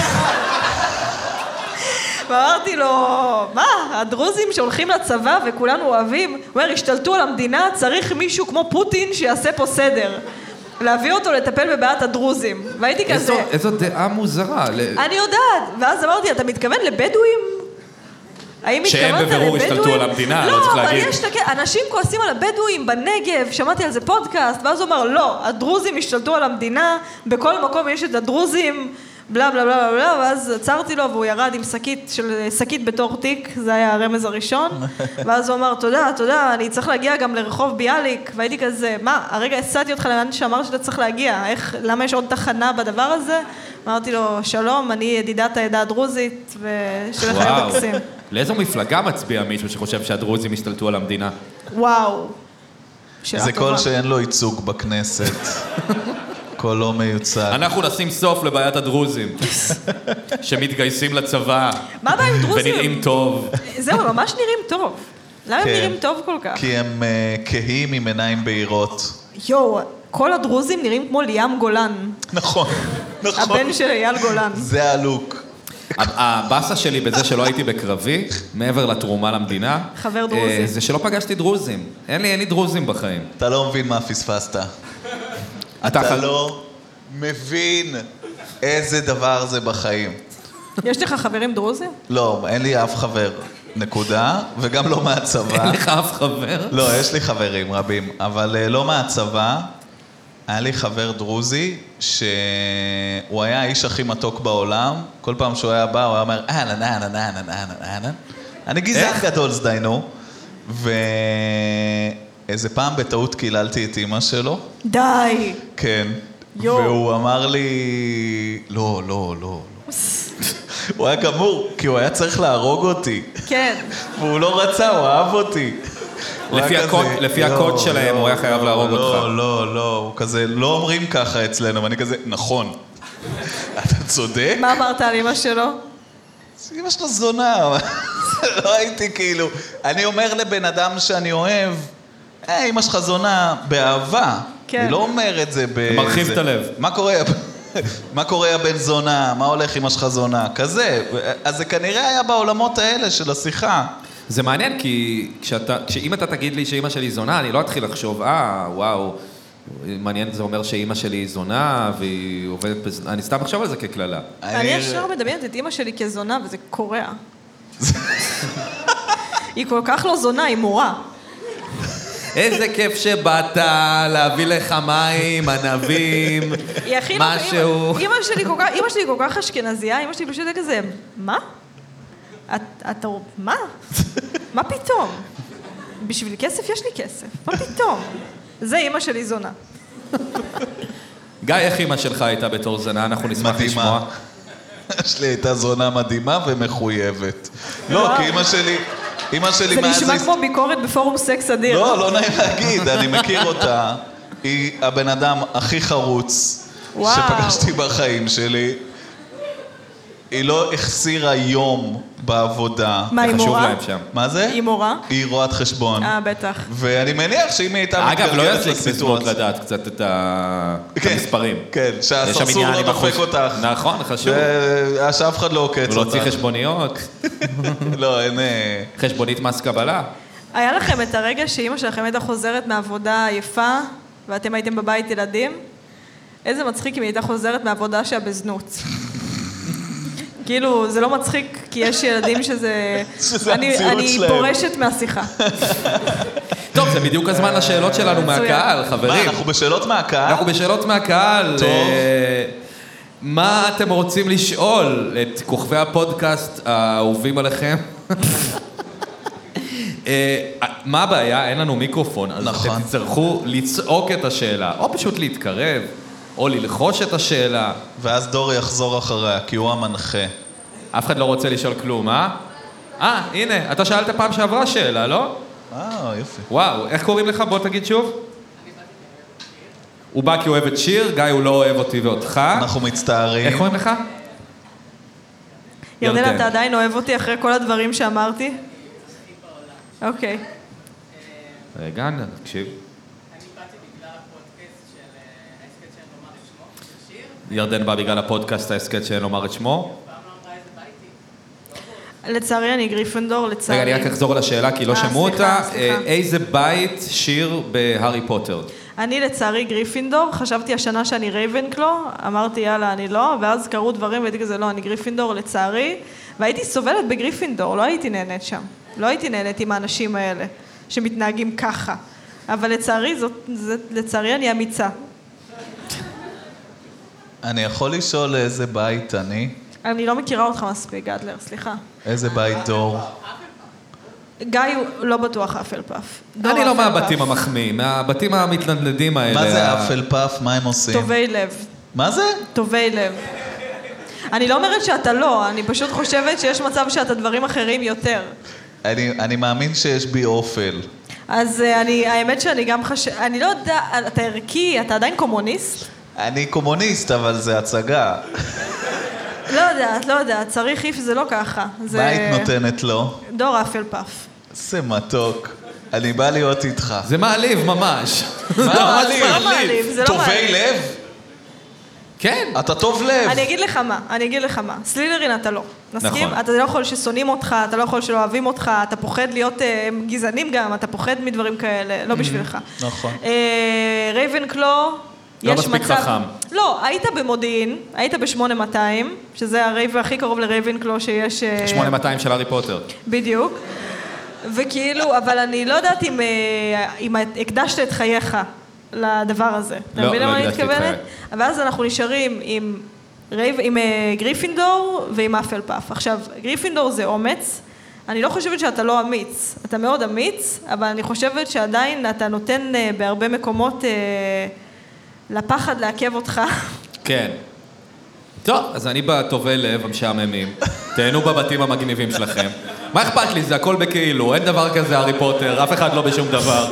ואמרתי לו, מה? הדרוזים שהולכים לצבא וכולנו אוהבים, הוא אומר, השתלטו על המדינה, צריך מישהו כמו פוטין שיעשה פה סדר. להביא אותו לטפל בבעיית הדרוזים. והייתי כזה... איזו דעה מוזרה. אני יודעת. ואז אמרתי, אתה מתכוון לבדואים? שהם בבירור השתלטו על המדינה, לא צריך להגיד. לא, אבל יש אנשים כועסים על הבדואים בנגב, שמעתי על זה פודקאסט, ואז הוא אמר, לא, הדרוזים השתלטו על המדינה, בכל מקום יש את הדרוזים, בלה בלה בלה בלה, ואז עצרתי לו, והוא ירד עם שקית בתור תיק, זה היה הרמז הראשון, ואז הוא אמר, תודה, אני צריך להגיע גם לרחוב ביאליק, והייתי כזה, מה, הרגע הצעתי אותך לאן שאמר שאתה צריך להגיע, למה יש עוד תחנה בדבר הזה? אמרתי לו, שלום, אני ידידת העדה הדרוזית, ושלך היה מקסים. לאיזו מפלגה מצביע מישהו שחושב שהדרוזים השתלטו על המדינה? וואו. זה קול שאין לו ייצוג בכנסת. קול לא מיוצג. אנחנו נשים סוף לבעיית הדרוזים, שמתגייסים לצבא. מה הבעיה עם דרוזים? ונראים טוב. זהו, ממש נראים טוב. למה הם נראים טוב כל כך? כי הם כהים עם עיניים בהירות. יואו, כל הדרוזים נראים כמו ליאם גולן. נכון. הבן של אייל גולן. זה הלוק. הבאסה שלי בזה שלא הייתי בקרבי, מעבר לתרומה למדינה, חבר דרוזי. זה שלא פגשתי דרוזים. אין לי דרוזים בחיים. אתה לא מבין מה פספסת. אתה לא מבין איזה דבר זה בחיים. יש לך חברים דרוזים? לא, אין לי אף חבר, נקודה, וגם לא מהצבא. אין לך אף חבר? לא, יש לי חברים רבים, אבל לא מהצבא. היה לי חבר דרוזי שהוא היה האיש הכי מתוק בעולם. כל פעם שהוא היה בא, הוא היה אומר, אהלן. אני גזען גדול, זדיינו. ואיזה פעם בטעות קיללתי את אמא שלו. די. כן. והוא אמר לי, לא. הוא היה גמור, כי הוא היה צריך להרוג אותי. כן. והוא לא רצה, הוא אהב אותי. לפי הקוד שלהם הוא היה חייב להרוג אותך. לא, הוא כזה, לא אומרים ככה אצלנו, ואני כזה, נכון. אתה צודק? מה אמרת על אמא שלו? אמא שלו זונה. לא הייתי כאילו, אני אומר לבן אדם שאני אוהב, אמא שלך זונה באהבה. אני לא אומר את זה מרחיב את הלב. מה קורה הבן זונה? מה הולך אמא שלך זונה? כזה. אז זה כנראה היה בעולמות האלה של השיחה. זה מעניין, כי אם אתה תגיד לי שאמא שלי זונה, אני לא אתחיל לחשוב, וואו, מעניין, זה אומר שאמא שלי זונה, והיא עובדת בזונה, אני סתם חושב על זה ככללה. אני ישר מדמיינת את אמא שלי כזונה, וזה קורע. היא כל כך לא זונה, היא מורה. איזה כיף שבאת להביא לך מים, ענבים, משהו. אמא שלי כל כך אשכנזייה, אמא שלי פשוט כזה, מה? מה? מה פתאום? בשביל כסף יש לי כסף, מה פתאום? זה אמא שלי זונה. גיא, איך אמא שלך הייתה בתור זונה? אנחנו נשמח לשמוע. יש לי הייתה זונה מדהימה ומחויבת. לא, כי אמא שלי זה נשמע כמו ביקורת בפורום סקס אדיר. לא נעים להגיד, אני מכיר אותה. היא הבן אדם הכי חרוץ שפגשתי בחיים שלי. היא לא החסירה יום בעבודה. מה, היא מורה? מה זה? היא מורה? היא רואת חשבון. בטח. ואני מניח שאם היא הייתה אגב, לא יצליק בזמות לדעת קצת את המספרים. כן, שהסרסור לא דופק אותך. נכון, חשוב. שאף אחד לא עוקץ אותך. הוא לא צריך חשבוניות. לא, אין... חשבונית מס קבלה. היה לכם את הרגע שאמא שלכם הייתה חוזרת מעבודה עייפה, ואתם הייתם בבית ילדים? איזה מצחיק אם היא הייתה חוזרת מעבודה שהיה בזנות. כאילו, זה לא מצחיק, כי יש ילדים שזה... אני פורשת מהשיחה. טוב, זה בדיוק הזמן לשאלות שלנו מהקהל, חברים. מה, אנחנו בשאלות מהקהל? אנחנו בשאלות מהקהל. טוב. מה אתם רוצים לשאול את כוכבי הפודקאסט האהובים עליכם? מה הבעיה? אין לנו מיקרופון, אז אתם תצטרכו לצעוק את השאלה, או פשוט להתקרב. או ללחוש את השאלה. ואז דור יחזור אחריה, כי הוא המנחה. אף אחד לא רוצה לשאול כלום, הנה, אתה שאלת פעם שעברה שאלה, לא? יופי. וואו, איך קוראים לך? בוא תגיד שוב. הוא בא כי הוא אוהב את שיר, גיא הוא לא אוהב אותי ואותך. אנחנו מצטערים. איך קוראים לך? ירדן, אתה עדיין אוהב אותי אחרי כל הדברים שאמרתי? אוקיי. רגע, תקשיב. ירדן בא בגלל הפודקאסט ההסקט שאין לומר את שמו. לצערי אני גריפינדור, לצערי. רגע, אני רק אחזור על השאלה כי לא שמעו אותה. איזה בית שיר בהארי פוטר? אני לצערי גריפינדור, חשבתי השנה שאני רייבנקלו, אמרתי יאללה אני לא, ואז קרו דברים והייתי כזה לא, אני גריפינדור לצערי, והייתי סובלת בגריפינדור, לא הייתי נהנית שם. לא הייתי נהנית עם האנשים האלה שמתנהגים ככה. אבל לצערי אני אמיצה. אני יכול לשאול איזה בית אני? אני לא מכירה אותך מספיק, גדלר, סליחה. איזה בית דור? גיא הוא לא בטוח אפל פאף. אני לא מהבתים המחמיאים, מהבתים המתנדנדים האלה. מה זה אפל פאף? מה הם עושים? טובי לב. מה זה? טובי לב. אני לא אומרת שאתה לא, אני פשוט חושבת שיש מצב שאתה דברים אחרים יותר. אני מאמין שיש בי אופל. אז האמת שאני גם אני לא יודע, אתה ערכי, אתה עדיין קומוניסט? אני קומוניסט, אבל זה הצגה. לא יודעת, צריך איף זה לא ככה. מה היית נותנת לו? דור אפל פאף. זה מתוק. אני בא להיות איתך. זה מעליב ממש. מה מעליב? זה לא מעליב. טובי לב? כן. אתה טוב לב. אני אגיד לך מה. סלידרין אתה לא. נסכים? אתה לא יכול ששונאים אותך, אתה לא יכול שלא אוהבים אותך, אתה פוחד להיות גזענים גם, אתה פוחד מדברים כאלה, לא בשבילך. נכון. לא רייבנקלו, מספיק חכם. לא, היית במודיעין, היית ב-8200, שזה הרייב הכי קרוב לרייבנקלו שיש... 8200 של הארי פוטר. בדיוק. וכאילו, אבל אני לא יודעת אם הקדשת את חייך לדבר הזה. אתה מבין למה אני מתכוונת? ואז אנחנו נשארים עם גריפינדור ועם אפל פאף. עכשיו, גריפינדור זה אומץ. אני לא חושבת שאתה לא אמיץ. אתה מאוד אמיץ, אבל אני חושבת שעדיין אתה נותן בהרבה מקומות לפחד לעכב אותך. כן. טוב, אז אני בטובי לב, המשעממים. תהנו בבתים המגניבים שלכם. מה אכפת לי? זה הכל בכאילו. אין דבר כזה הארי פוטר, אף אחד לא בשום דבר.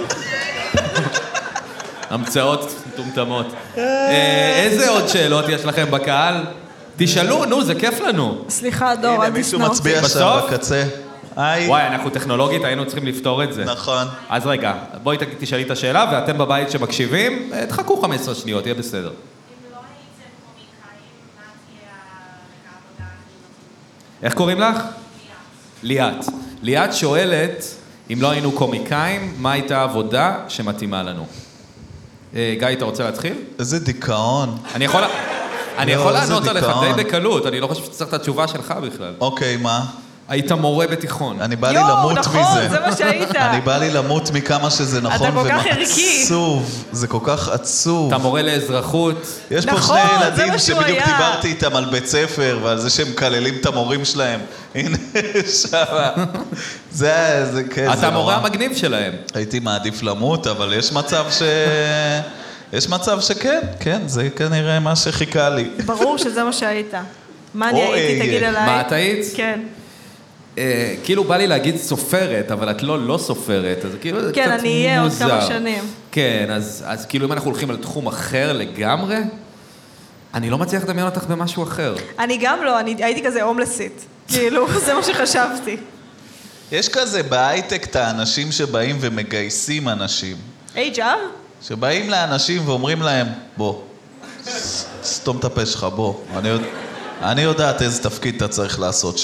המצאות טומטמות. איזה עוד שאלות יש לכם בקהל? תשאלו, נו, זה כיף לנו. סליחה, דור, אל תשנא אותי. מישהו מצביע שם בקצה. וואי, אנחנו טכנולוגית, היינו צריכים לפתור את זה. נכון. אז רגע, בואי תשאלי את השאלה, ואתם בבית שמקשיבים, תחכו 15 שניות, יהיה בסדר. אם לא הייתם קומיקאים, מה תהיה העבודה? איך קוראים לך? ליאת. ליאת שואלת, אם לא היינו קומיקאים, מה הייתה העבודה שמתאימה לנו? גיא, אתה רוצה להתחיל? איזה דיכאון. אני יכול לענות עליך די בקלות, אני לא חושב שצריך את התשובה שלך בכלל. אוקיי, מה? היית מורה בתיכון. אני בא לי למות מזה. נכון, זה מה שהיית. אני בא לי למות מכמה שזה נכון אתה כל כך ערכי. ועצוב. זה כל כך עצוב. אתה מורה לאזרחות. יש פה נכון, שני זה ילדים מה שהוא שבדיוק היה. דיברתי איתם על בית ספר ועל זה שהם מקללים את המורים שלהם. הנה, שמה. זה כן, אתה המורה המגניב שלהם. הייתי מעדיף למות, אבל יש מצב יש מצב שכן, כן, זה כנראה מה שחיכה לי. ברור שזה מה שהיית. מה אני הייתי, תגיד עליי. מה את היית? כן. כאילו בא לי להגיד סופרת, אבל את לא סופרת, אז כאילו זה קצת כן, מוזר. אני אהיה עוד כמה שנים. כן, אז כאילו אם אנחנו הולכים על תחום אחר לגמרי, אני לא מצליח לדמיין אותך במשהו אחר. אני גם לא, אני הייתי כזה הומלסית. כאילו, זה מה שחשבתי. יש כזה בהייטק את האנשים שבאים ומגייסים אנשים. HR? שבאים לאנשים ואומרים להם, בוא, סתום את הפה שלך, בוא. אני יודעת איזה תפקיד אתה צריך לעשות,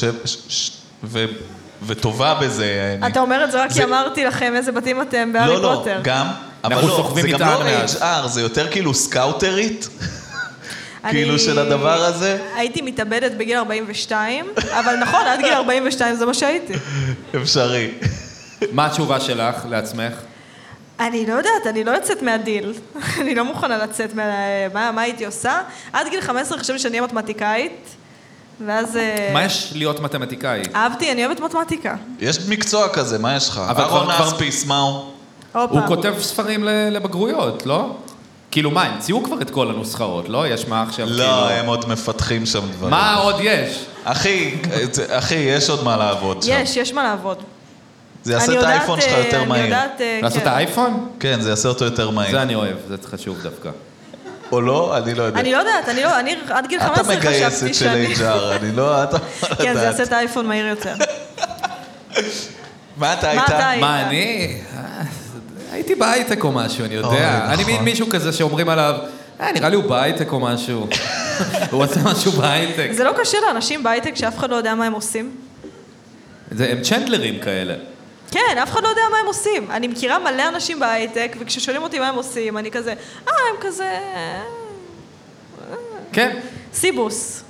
וטובה בזה. אתה אומר את זה רק כי אמרתי לכם איזה בתים אתם בהארי פוטר. לא, גם, אבל לא, זה גם לא HR, זה יותר כאילו סקאוטרית, כאילו של הדבר הזה. הייתי מתאבדת בגיל 42, אבל נכון, עד גיל 42 זה מה שהייתי. אפשרי. מה התשובה שלך לעצמך? אני לא יודעת, אני לא יוצאת מהדיל. אני לא מוכנה לצאת מה הייתי עושה. עד גיל 15 חשבתי שאני אהיה מתמטיקאית, ואז... מה יש להיות מתמטיקאי? אהבתי, אני אוהבת מתמטיקה. יש מקצוע כזה, מה יש לך? אהרון אספיס, מה הוא? הוא כותב ספרים לבגרויות, לא? כאילו מה, המציאו כבר את כל הנוסחאות, לא? יש מה עכשיו כאילו... לא, הם עוד מפתחים שם דברים. מה עוד יש? אחי, יש עוד מה לעבוד שם. יש מה לעבוד. זה יעשה את האייפון שלך יותר מהיר. לעשות את האייפון? כן, זה יעשה אותו יותר מהיר. זה אני אוהב, זה חשוב דווקא. או לא? אני לא יודע. אני לא יודעת, אני עד גיל 15 חשבתי שאני... אתה מגייסת של HR, אני לא... כן, זה יעשה את האייפון מהיר יותר. מה אתה הייתה? מה אני? הייתי בהייטק או משהו, אני יודע. אני מין מישהו כזה שאומרים עליו, נראה לי הוא בהייטק או משהו. הוא עושה משהו בהייטק. זה לא קשה לאנשים בהייטק שאף אחד לא יודע מה הם עושים? הם צ'נדלרים כאלה. כן, אף אחד לא יודע מה הם עושים. אני מכירה מלא אנשים בהייטק, וכששואלים אותי מה הם עושים, אני כזה, הם כזה... כן. סיבוס.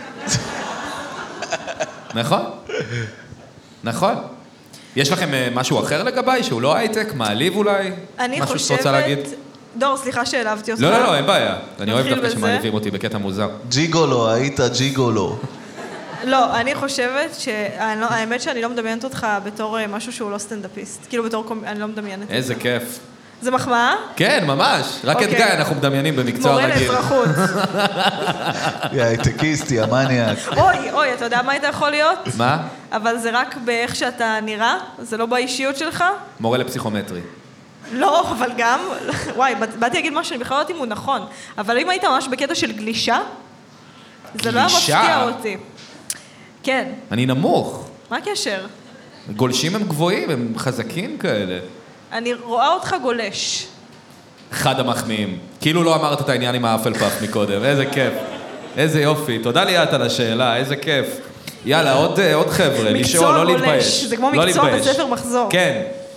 נכון. נכון. יש לכם משהו אחר לגביי, שהוא לא הייטק, מעליב אולי? אני משהו שאת רוצה להגיד? דור, סליחה שהעלבתי אותך. לא, אין בעיה. אני אוהב דווקא בזה. שמעליבים אותי בקטע מוזר. ג'יגולו, היית ג'יגולו. לא, אני חושבת האמת שאני לא מדמיינת אותך בתור משהו שהוא לא סטנדאפיסט. כאילו בתור אני לא מדמיינת. איזה כיף. זה מחמאה? כן, ממש. רק את גיא אנחנו מדמיינים במקצוע רגיל. מורה לאזרחות. יא הייטקיסט, יא מניאק. אוי, אתה יודע מה היית יכול להיות? מה? אבל זה רק באיך שאתה נראה? זה לא באישיות שלך? מורה לפסיכומטרי. לא, אבל גם... וואי, באתי להגיד משהו, אני בכלל לא יודעת אם הוא נכון. אבל אם היית ממש בקטע של גלישה, זה לא מפתיע אותי. כן. אני נמוך. מה הקשר? גולשים הם גבוהים, הם חזקים כאלה. אני רואה אותך גולש. אחד המחמיאים. כאילו לא אמרת את העניין עם האפל פאף מקודם. איזה כיף. איזה יופי. תודה ליאת על השאלה, איזה כיף. יאללה, עוד חבר'ה. לשאול, לא להתבייש. זה כמו מקצוע בספר מחזור. כן.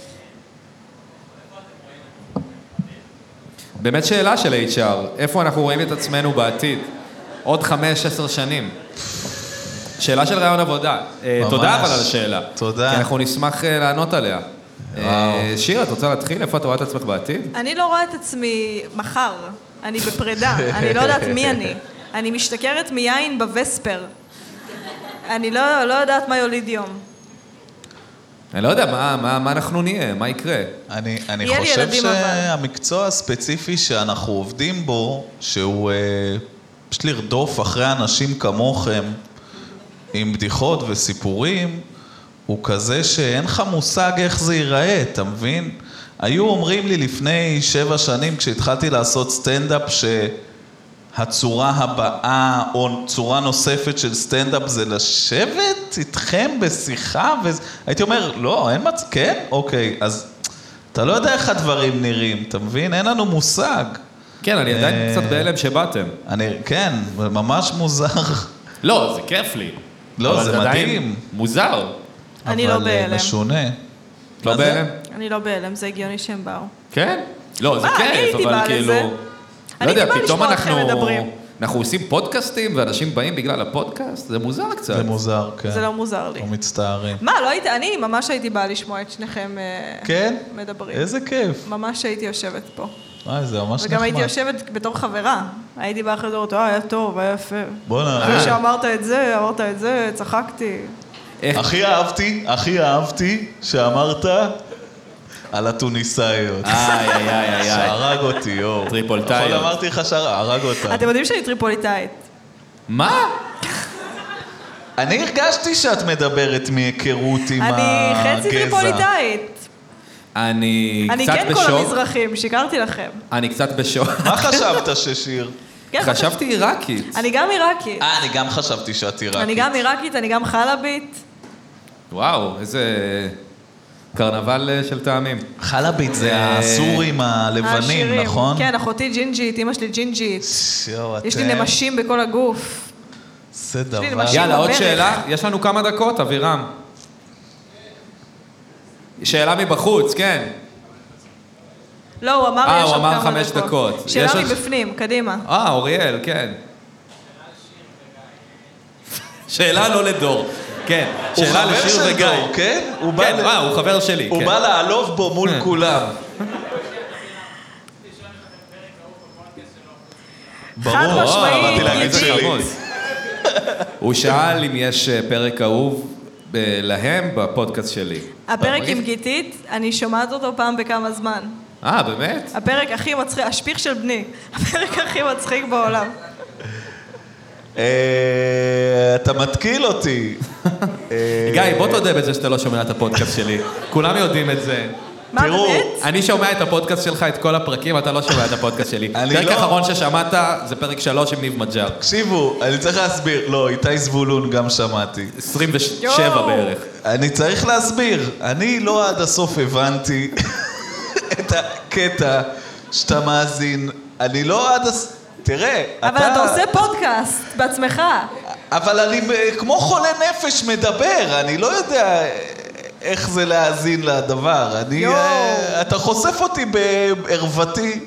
באמת שאלה של HR. איפה אנחנו רואים את עצמנו בעתיד? עוד 5-10 שנים. שאלה של רעיון עבודה. תודה אבל על השאלה. תודה. כי אנחנו נשמח לענות עליה. שיר, את רוצה להתחיל? איפה את רואה את עצמך בעתיד? אני לא רואה את עצמי מחר. אני בפרידה. אני לא יודעת מי אני. אני משתכרת מיין בווספר. אני לא יודעת מה יוליד יום. אני לא יודע, מה אנחנו נהיה? מה יקרה? אני חושב שהמקצוע הספציפי שאנחנו עובדים בו, שהוא פשוט לרדוף אחרי אנשים כמוכם, עם בדיחות וסיפורים, הוא כזה שאין לך מושג איך זה ייראה, אתה מבין? היו אומרים לי לפני 7 שנים, כשהתחלתי לעשות סטנדאפ, שהצורה הבאה או צורה נוספת של סטנדאפ זה לשבת איתכם בשיחה, הייתי אומר, לא, אין כן? אוקיי, אז אתה לא יודע איך הדברים נראים, אתה מבין? אין לנו מושג. כן, אני עדיין קצת בהלם שבאתם. כן, ממש מוזר. לא, זה כיף לי. לא, זה מדהים. מוזר. אני לא בהלם. אבל משונה. לא מה זה? בהלם? אני לא בהלם, זה הגיוני שהם באו. כן? לא, זה מה, אני כיף, הייתי אבל באה כאילו... לזה. לא אני יודע, הייתי באה פתאום לשמוע אתכם מדברים. אנחנו עושים פודקאסטים ואנשים באים בגלל הפודקאסט? זה מוזר קצת. זה מוזר, כן. זה לא מוזר לי. אנחנו מצטערים. מה, לא הייתי, אני ממש הייתי באה לשמוע את שניכם כן? מדברים. איזה כיף. ממש הייתי יושבת פה. וואי, זה ממש נחמד. וגם הייתי יושבת בתור חברה. הייתי באה אחרי דורות, היה טוב, היה יפה. בוא'נה. אחרי שאמרת את זה, צחקתי. הכי אהבתי שאמרת על התוניסאיות. איי. שהרג אותי, יואו. טריפוליטאיות. נכון, אמרתי לך שהרג אותה. אתם יודעים שאני טריפוליטאית. מה? אני הרגשתי שאת מדברת מהיכרות עם הגזע. אני חצי טריפוליטאית. אני אני קצת כן כל בשוק. המזרחים, שיקרתי לכם. אני קצת בשוק. מה חשבת ששיר? כן, חשבתי עיראקית. אני גם עיראקית. אני גם חשבתי שאת עיראקית. אני גם עיראקית, אני גם חלבית. וואו, איזה קרנבל של טעמים. חלבית זה הסורים הלבנים, העשירים. נכון? כן, אחותי ג'ינג'ית, אמא שלי ג'ינג'ית. יואו, יש לי נמשים בכל הגוף. זה לי דבר. נמשים. יאללה, עוד בברך. שאלה? יש לנו כמה דקות, אבירם. שאלה מבחוץ, כן. לא, הוא אמר יש הוא עוד אמר כמה 5 דקות. שאלה יש עוד- מבפנים, קדימה. אוריאל, כן. שאלה לא לדור. כן, הוא שאלה חבר לשיר של וגיא. דור, כן? הוא בא כן, ל- הוא חבר שלי. הוא כן. בא לעלוב בו מול כולם. ברור, חד משמעית, באתי להגיד גיטית. שלי. חמוד. הוא שאל אם יש פרק אהוב להם בפודקאסט שלי. הפרק עם גיטית, אני שומעת אותו פעם בכמה זמן. באמת? הפרק הכי מצחיק, השפיך של בני. הפרק הכי מצחיק בעולם. אתה מתקיל אותי. גיא, בוא תודה בזה שאתה לא שומע את הפודקאסט שלי. כולם יודעים את זה. מה, תראו, באמת? אני שומע את הפודקאסט שלך, את כל הפרקים, אתה לא שומע את הפודקאסט שלי. אני פרק לא- האחרון ששמעת זה פרק 3 עם ניב מג'אר. תקשיבו, אני צריך להסביר. לא, איתי זבולון גם שמעתי. 27 יואו. בערך. אני צריך להסביר. אני לא עד הסוף הבנתי את הקטע שאתה מאזין. אני לא עד תראה, אבל אתה עושה פודקאסט בעצמך. אבל אני כמו חולה נפש מדבר, אני לא יודע איך זה להאזין לדבר. יואו. אתה חושף אותי בערוותי.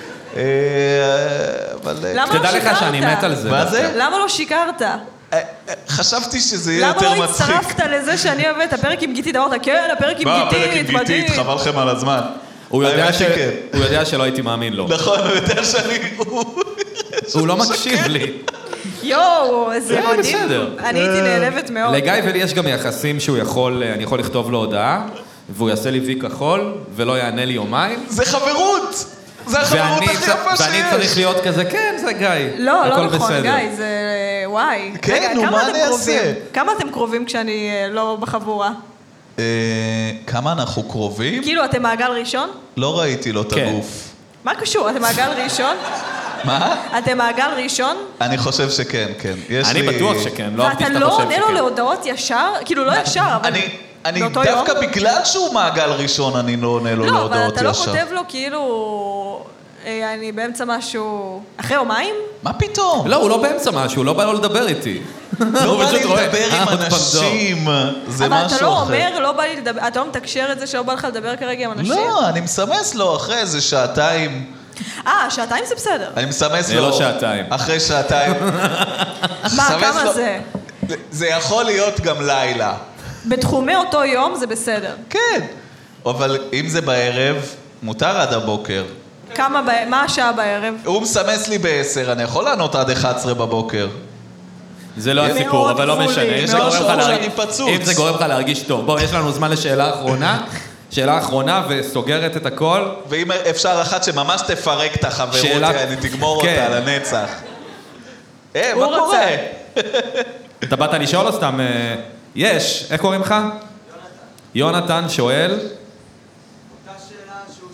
אבל למה לא תדע לך שיקרת? שאני מת על זה. מה זה? למה לא שיקרת? חשבתי שזה יהיה למה יותר לא מצחיק. הצטרפת לזה שאני אוהבת את הפרק עם גיטית? אמרת, כן, הפרק עם גיטית, מדהים. חבל לכם על הזמן. הוא יודע האמת שכן. הוא יודע שלא הייתי מאמין לו. נכון, הוא יודע שאני... הוא לא מקשיב לי. יואו, זה כן, מדהים. בסדר. אני הייתי נעלבת מאוד. לגיא ולי יש גם יחסים שהוא יכול, אני יכול לכתוב לו הודעה, והוא יעשה לי וי כחול, ולא יענה לי יומיים. זה חברות! זה החברות הכי יפה שיש! ואני צריך להיות כזה, כן, זה גיא. לא, לא הכל נכון, בסדר. גיא, זה... וואי. כן, רגע, נו, כמה מה אתם אני קרובים? אעשה? כמה אתם קרובים כשאני לא בחבורה? כמה אנחנו קרובים? כאילו, אתם מעגל ראשון? לא ראיתי לו את כן. הגוף. מה קשור? אתם מעגל ראשון? מה? אתם מעגל ראשון? אני חושב שכן, כן. יש אני לי- בטוח שכן, לא אהבתי ואתה שאתה לא חושב עונה לו שכן. להודעות ישר? כאילו, לא ישר, אבל... אני באותו דווקא יום? בגלל שהוא מעגל ראשון, אני לא עונה לו לא, אבל להודעות אתה לא ישר. כותב לו כאילו... אני באמצע משהו... אחרי יומיים? מה פתאום? לא, הוא לא באמצע משהו, לא בא לו לדבר איתי. לא הוא בא פשוט לי רואה, לדבר עם עוד פעם דור. אנשים, זה אבל אתה משהו לא אחר. אומר, לא בא לי לדבר... אתה לא מתקשר את זה שלא בא לך לדבר כרגע עם אנשים? לא, אני מסמס לו אחרי איזה שעתיים. שעתיים זה בסדר. אני מסמס זה לו... לא שעתיים. אחרי שעתיים. מה, מסמס כמה לו- זה? זה יכול להיות גם לילה. בתחומי אותו יום זה בסדר. כן. אבל אם זה בערב, מותר עד הבוקר. מה השעה בערב? הוא מסמס לי ב-10, אני יכול לענות עד 11 בבוקר. זה לא מאוד הסיפור, אבל לא גבולי, משנה. אם זה מאוד גורם לך גבולי, להרגיש- אני פצוץ. אם זה גורם לך להרגיש טוב. בוא, יש לנו זמן לשאלה האחרונה. שאלה אחרונה וסוגרת את הכל. ואם אפשר אחת שממש תפרק את החברות, שאלה- אני תגמור כן. אותה לנצח. מה הוא רצה. קורה? אתה באת לשאול או סתם... יש, איך קוראים לך? יונתן שואל. אותה שאלה שהוא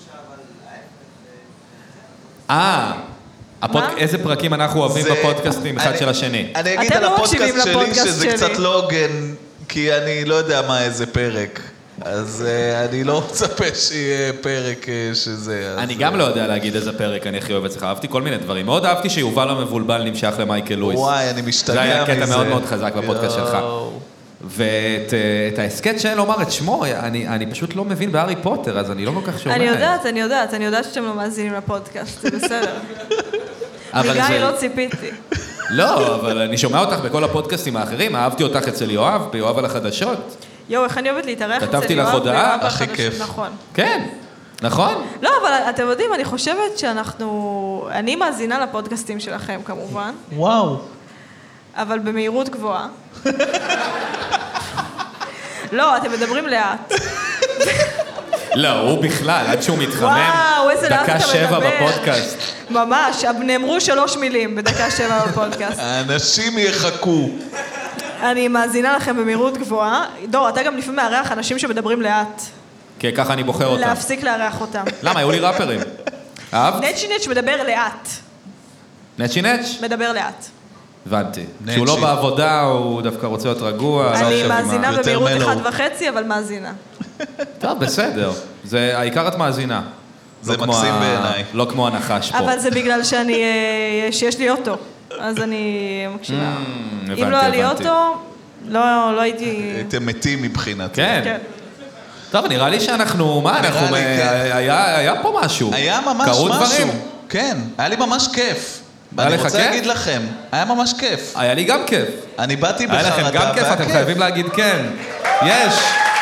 שאל, אבל מה? איזה פרקים אנחנו אוהבים זה- בפודקאסטים אחד אני- של השני. אני אגיד אתם על לא מקשיבים הפודקאסט שלי לפודקאסט שזה שלי. קצת לא הוגן, כי אני לא יודע מה איזה פרק. אז אני לא מצפה שיהיה פרק שזה... אז, אני גם לא יודע להגיד איזה פרק אני הכי אוהב אצלך, אהבתי כל מיני דברים. מאוד אהבתי שיובל המבולבל נמשך למייקל לואיס. וואי, אני משתגע מזה. זה היה קטע מאוד מאוד חזק בפודקאסט שלך. יואו. ואת ההסקט שאין לומר את שמו, אני פשוט לא מבין בהארי פוטר, אז אני לא כל כך שומע. אני יודעת שאתם לא מאזינים לפודקאסט, זה בסדר. מגיא לא ציפיתי. לא, אבל אני שומע אותך בכל הפודקאסטים האחרים, אהבתי אותך אצל יואב, ביואב על החדשות. איך אני אוהבת להתארח אצל יואב. כתבתי לך הודעה, הכי כיף. נכון. כן, נכון? לא, אבל אתם יודעים, אני חושבת אני מאזינה לפודקאסטים שלכם כמובן. וואו. אבל במהירות גבוהה. לא, אתם מדברים לאט. לא, הוא בכלל, עד שהוא מתחמם, וואו, איזה לאט אתה מדבר. 7 בפודקאסט. ממש, נאמרו 3 מילים בדקה 7 בפודקאסט. האנשים יחכו. אני מאזינה לכם במהירות גבוהה. דור, אתה גם לפעמים מארח אנשים שמדברים לאט. כי ככה אני בוחר אותם. להפסיק לארח אותם. למה? היו לי ראפרים. אהבת? נצ'י מדבר לאט. נצ'י? מדבר לאט. הבנתי. כשהוא לא בעבודה, הוא דווקא רוצה להיות רגוע. אני מאזינה במהירות 1.5, אבל מאזינה. טוב, בסדר. העיקר את מאזינה. זה מקסים בעיניי. לא כמו הנחש פה. אבל זה בגלל שיש לי אוטו, אז אני מקשיבה. אם לא היה לי אוטו, לא הייתי... הייתם מתים מבחינת. כן. טוב, נראה לי שאנחנו, היה פה משהו. היה ממש משהו. כן, היה לי ממש כיף. אני רוצה להגיד לכם, היה ממש כיף. היה לי גם כיף. אני באתי בחרדה. היה לכם גם כיף, אתם חייבים להגיד כן. יש.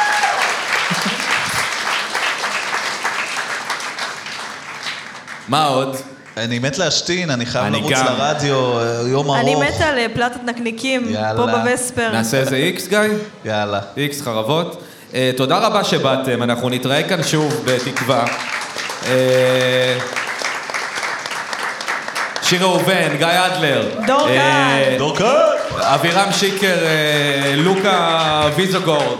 מה עוד? אני מת להשתין, אני חייב לרוץ לרדיו, יום ארוך. אני מת על פלטת נקניקים פה בווספר. נעשה איזה איקס, גיא? יאללה. איקס חרבות. תודה רבה שבאתם, אנחנו נתראה כאן שוב בתקווה. שיר ראובן, גיא אדלר. דור קאט. אבירם שיקר, לוקה ויזוגורד.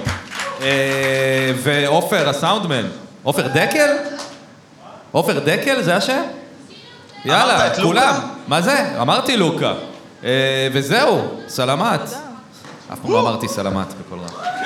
ואופר, הסאונדמן. אופר דקל? אופר דקל, זה השם? יאללה, כולם. מה זה? אמרתי לוקה. וזהו, סלמת. אף פעם לא אמרתי סלמת בכל רע.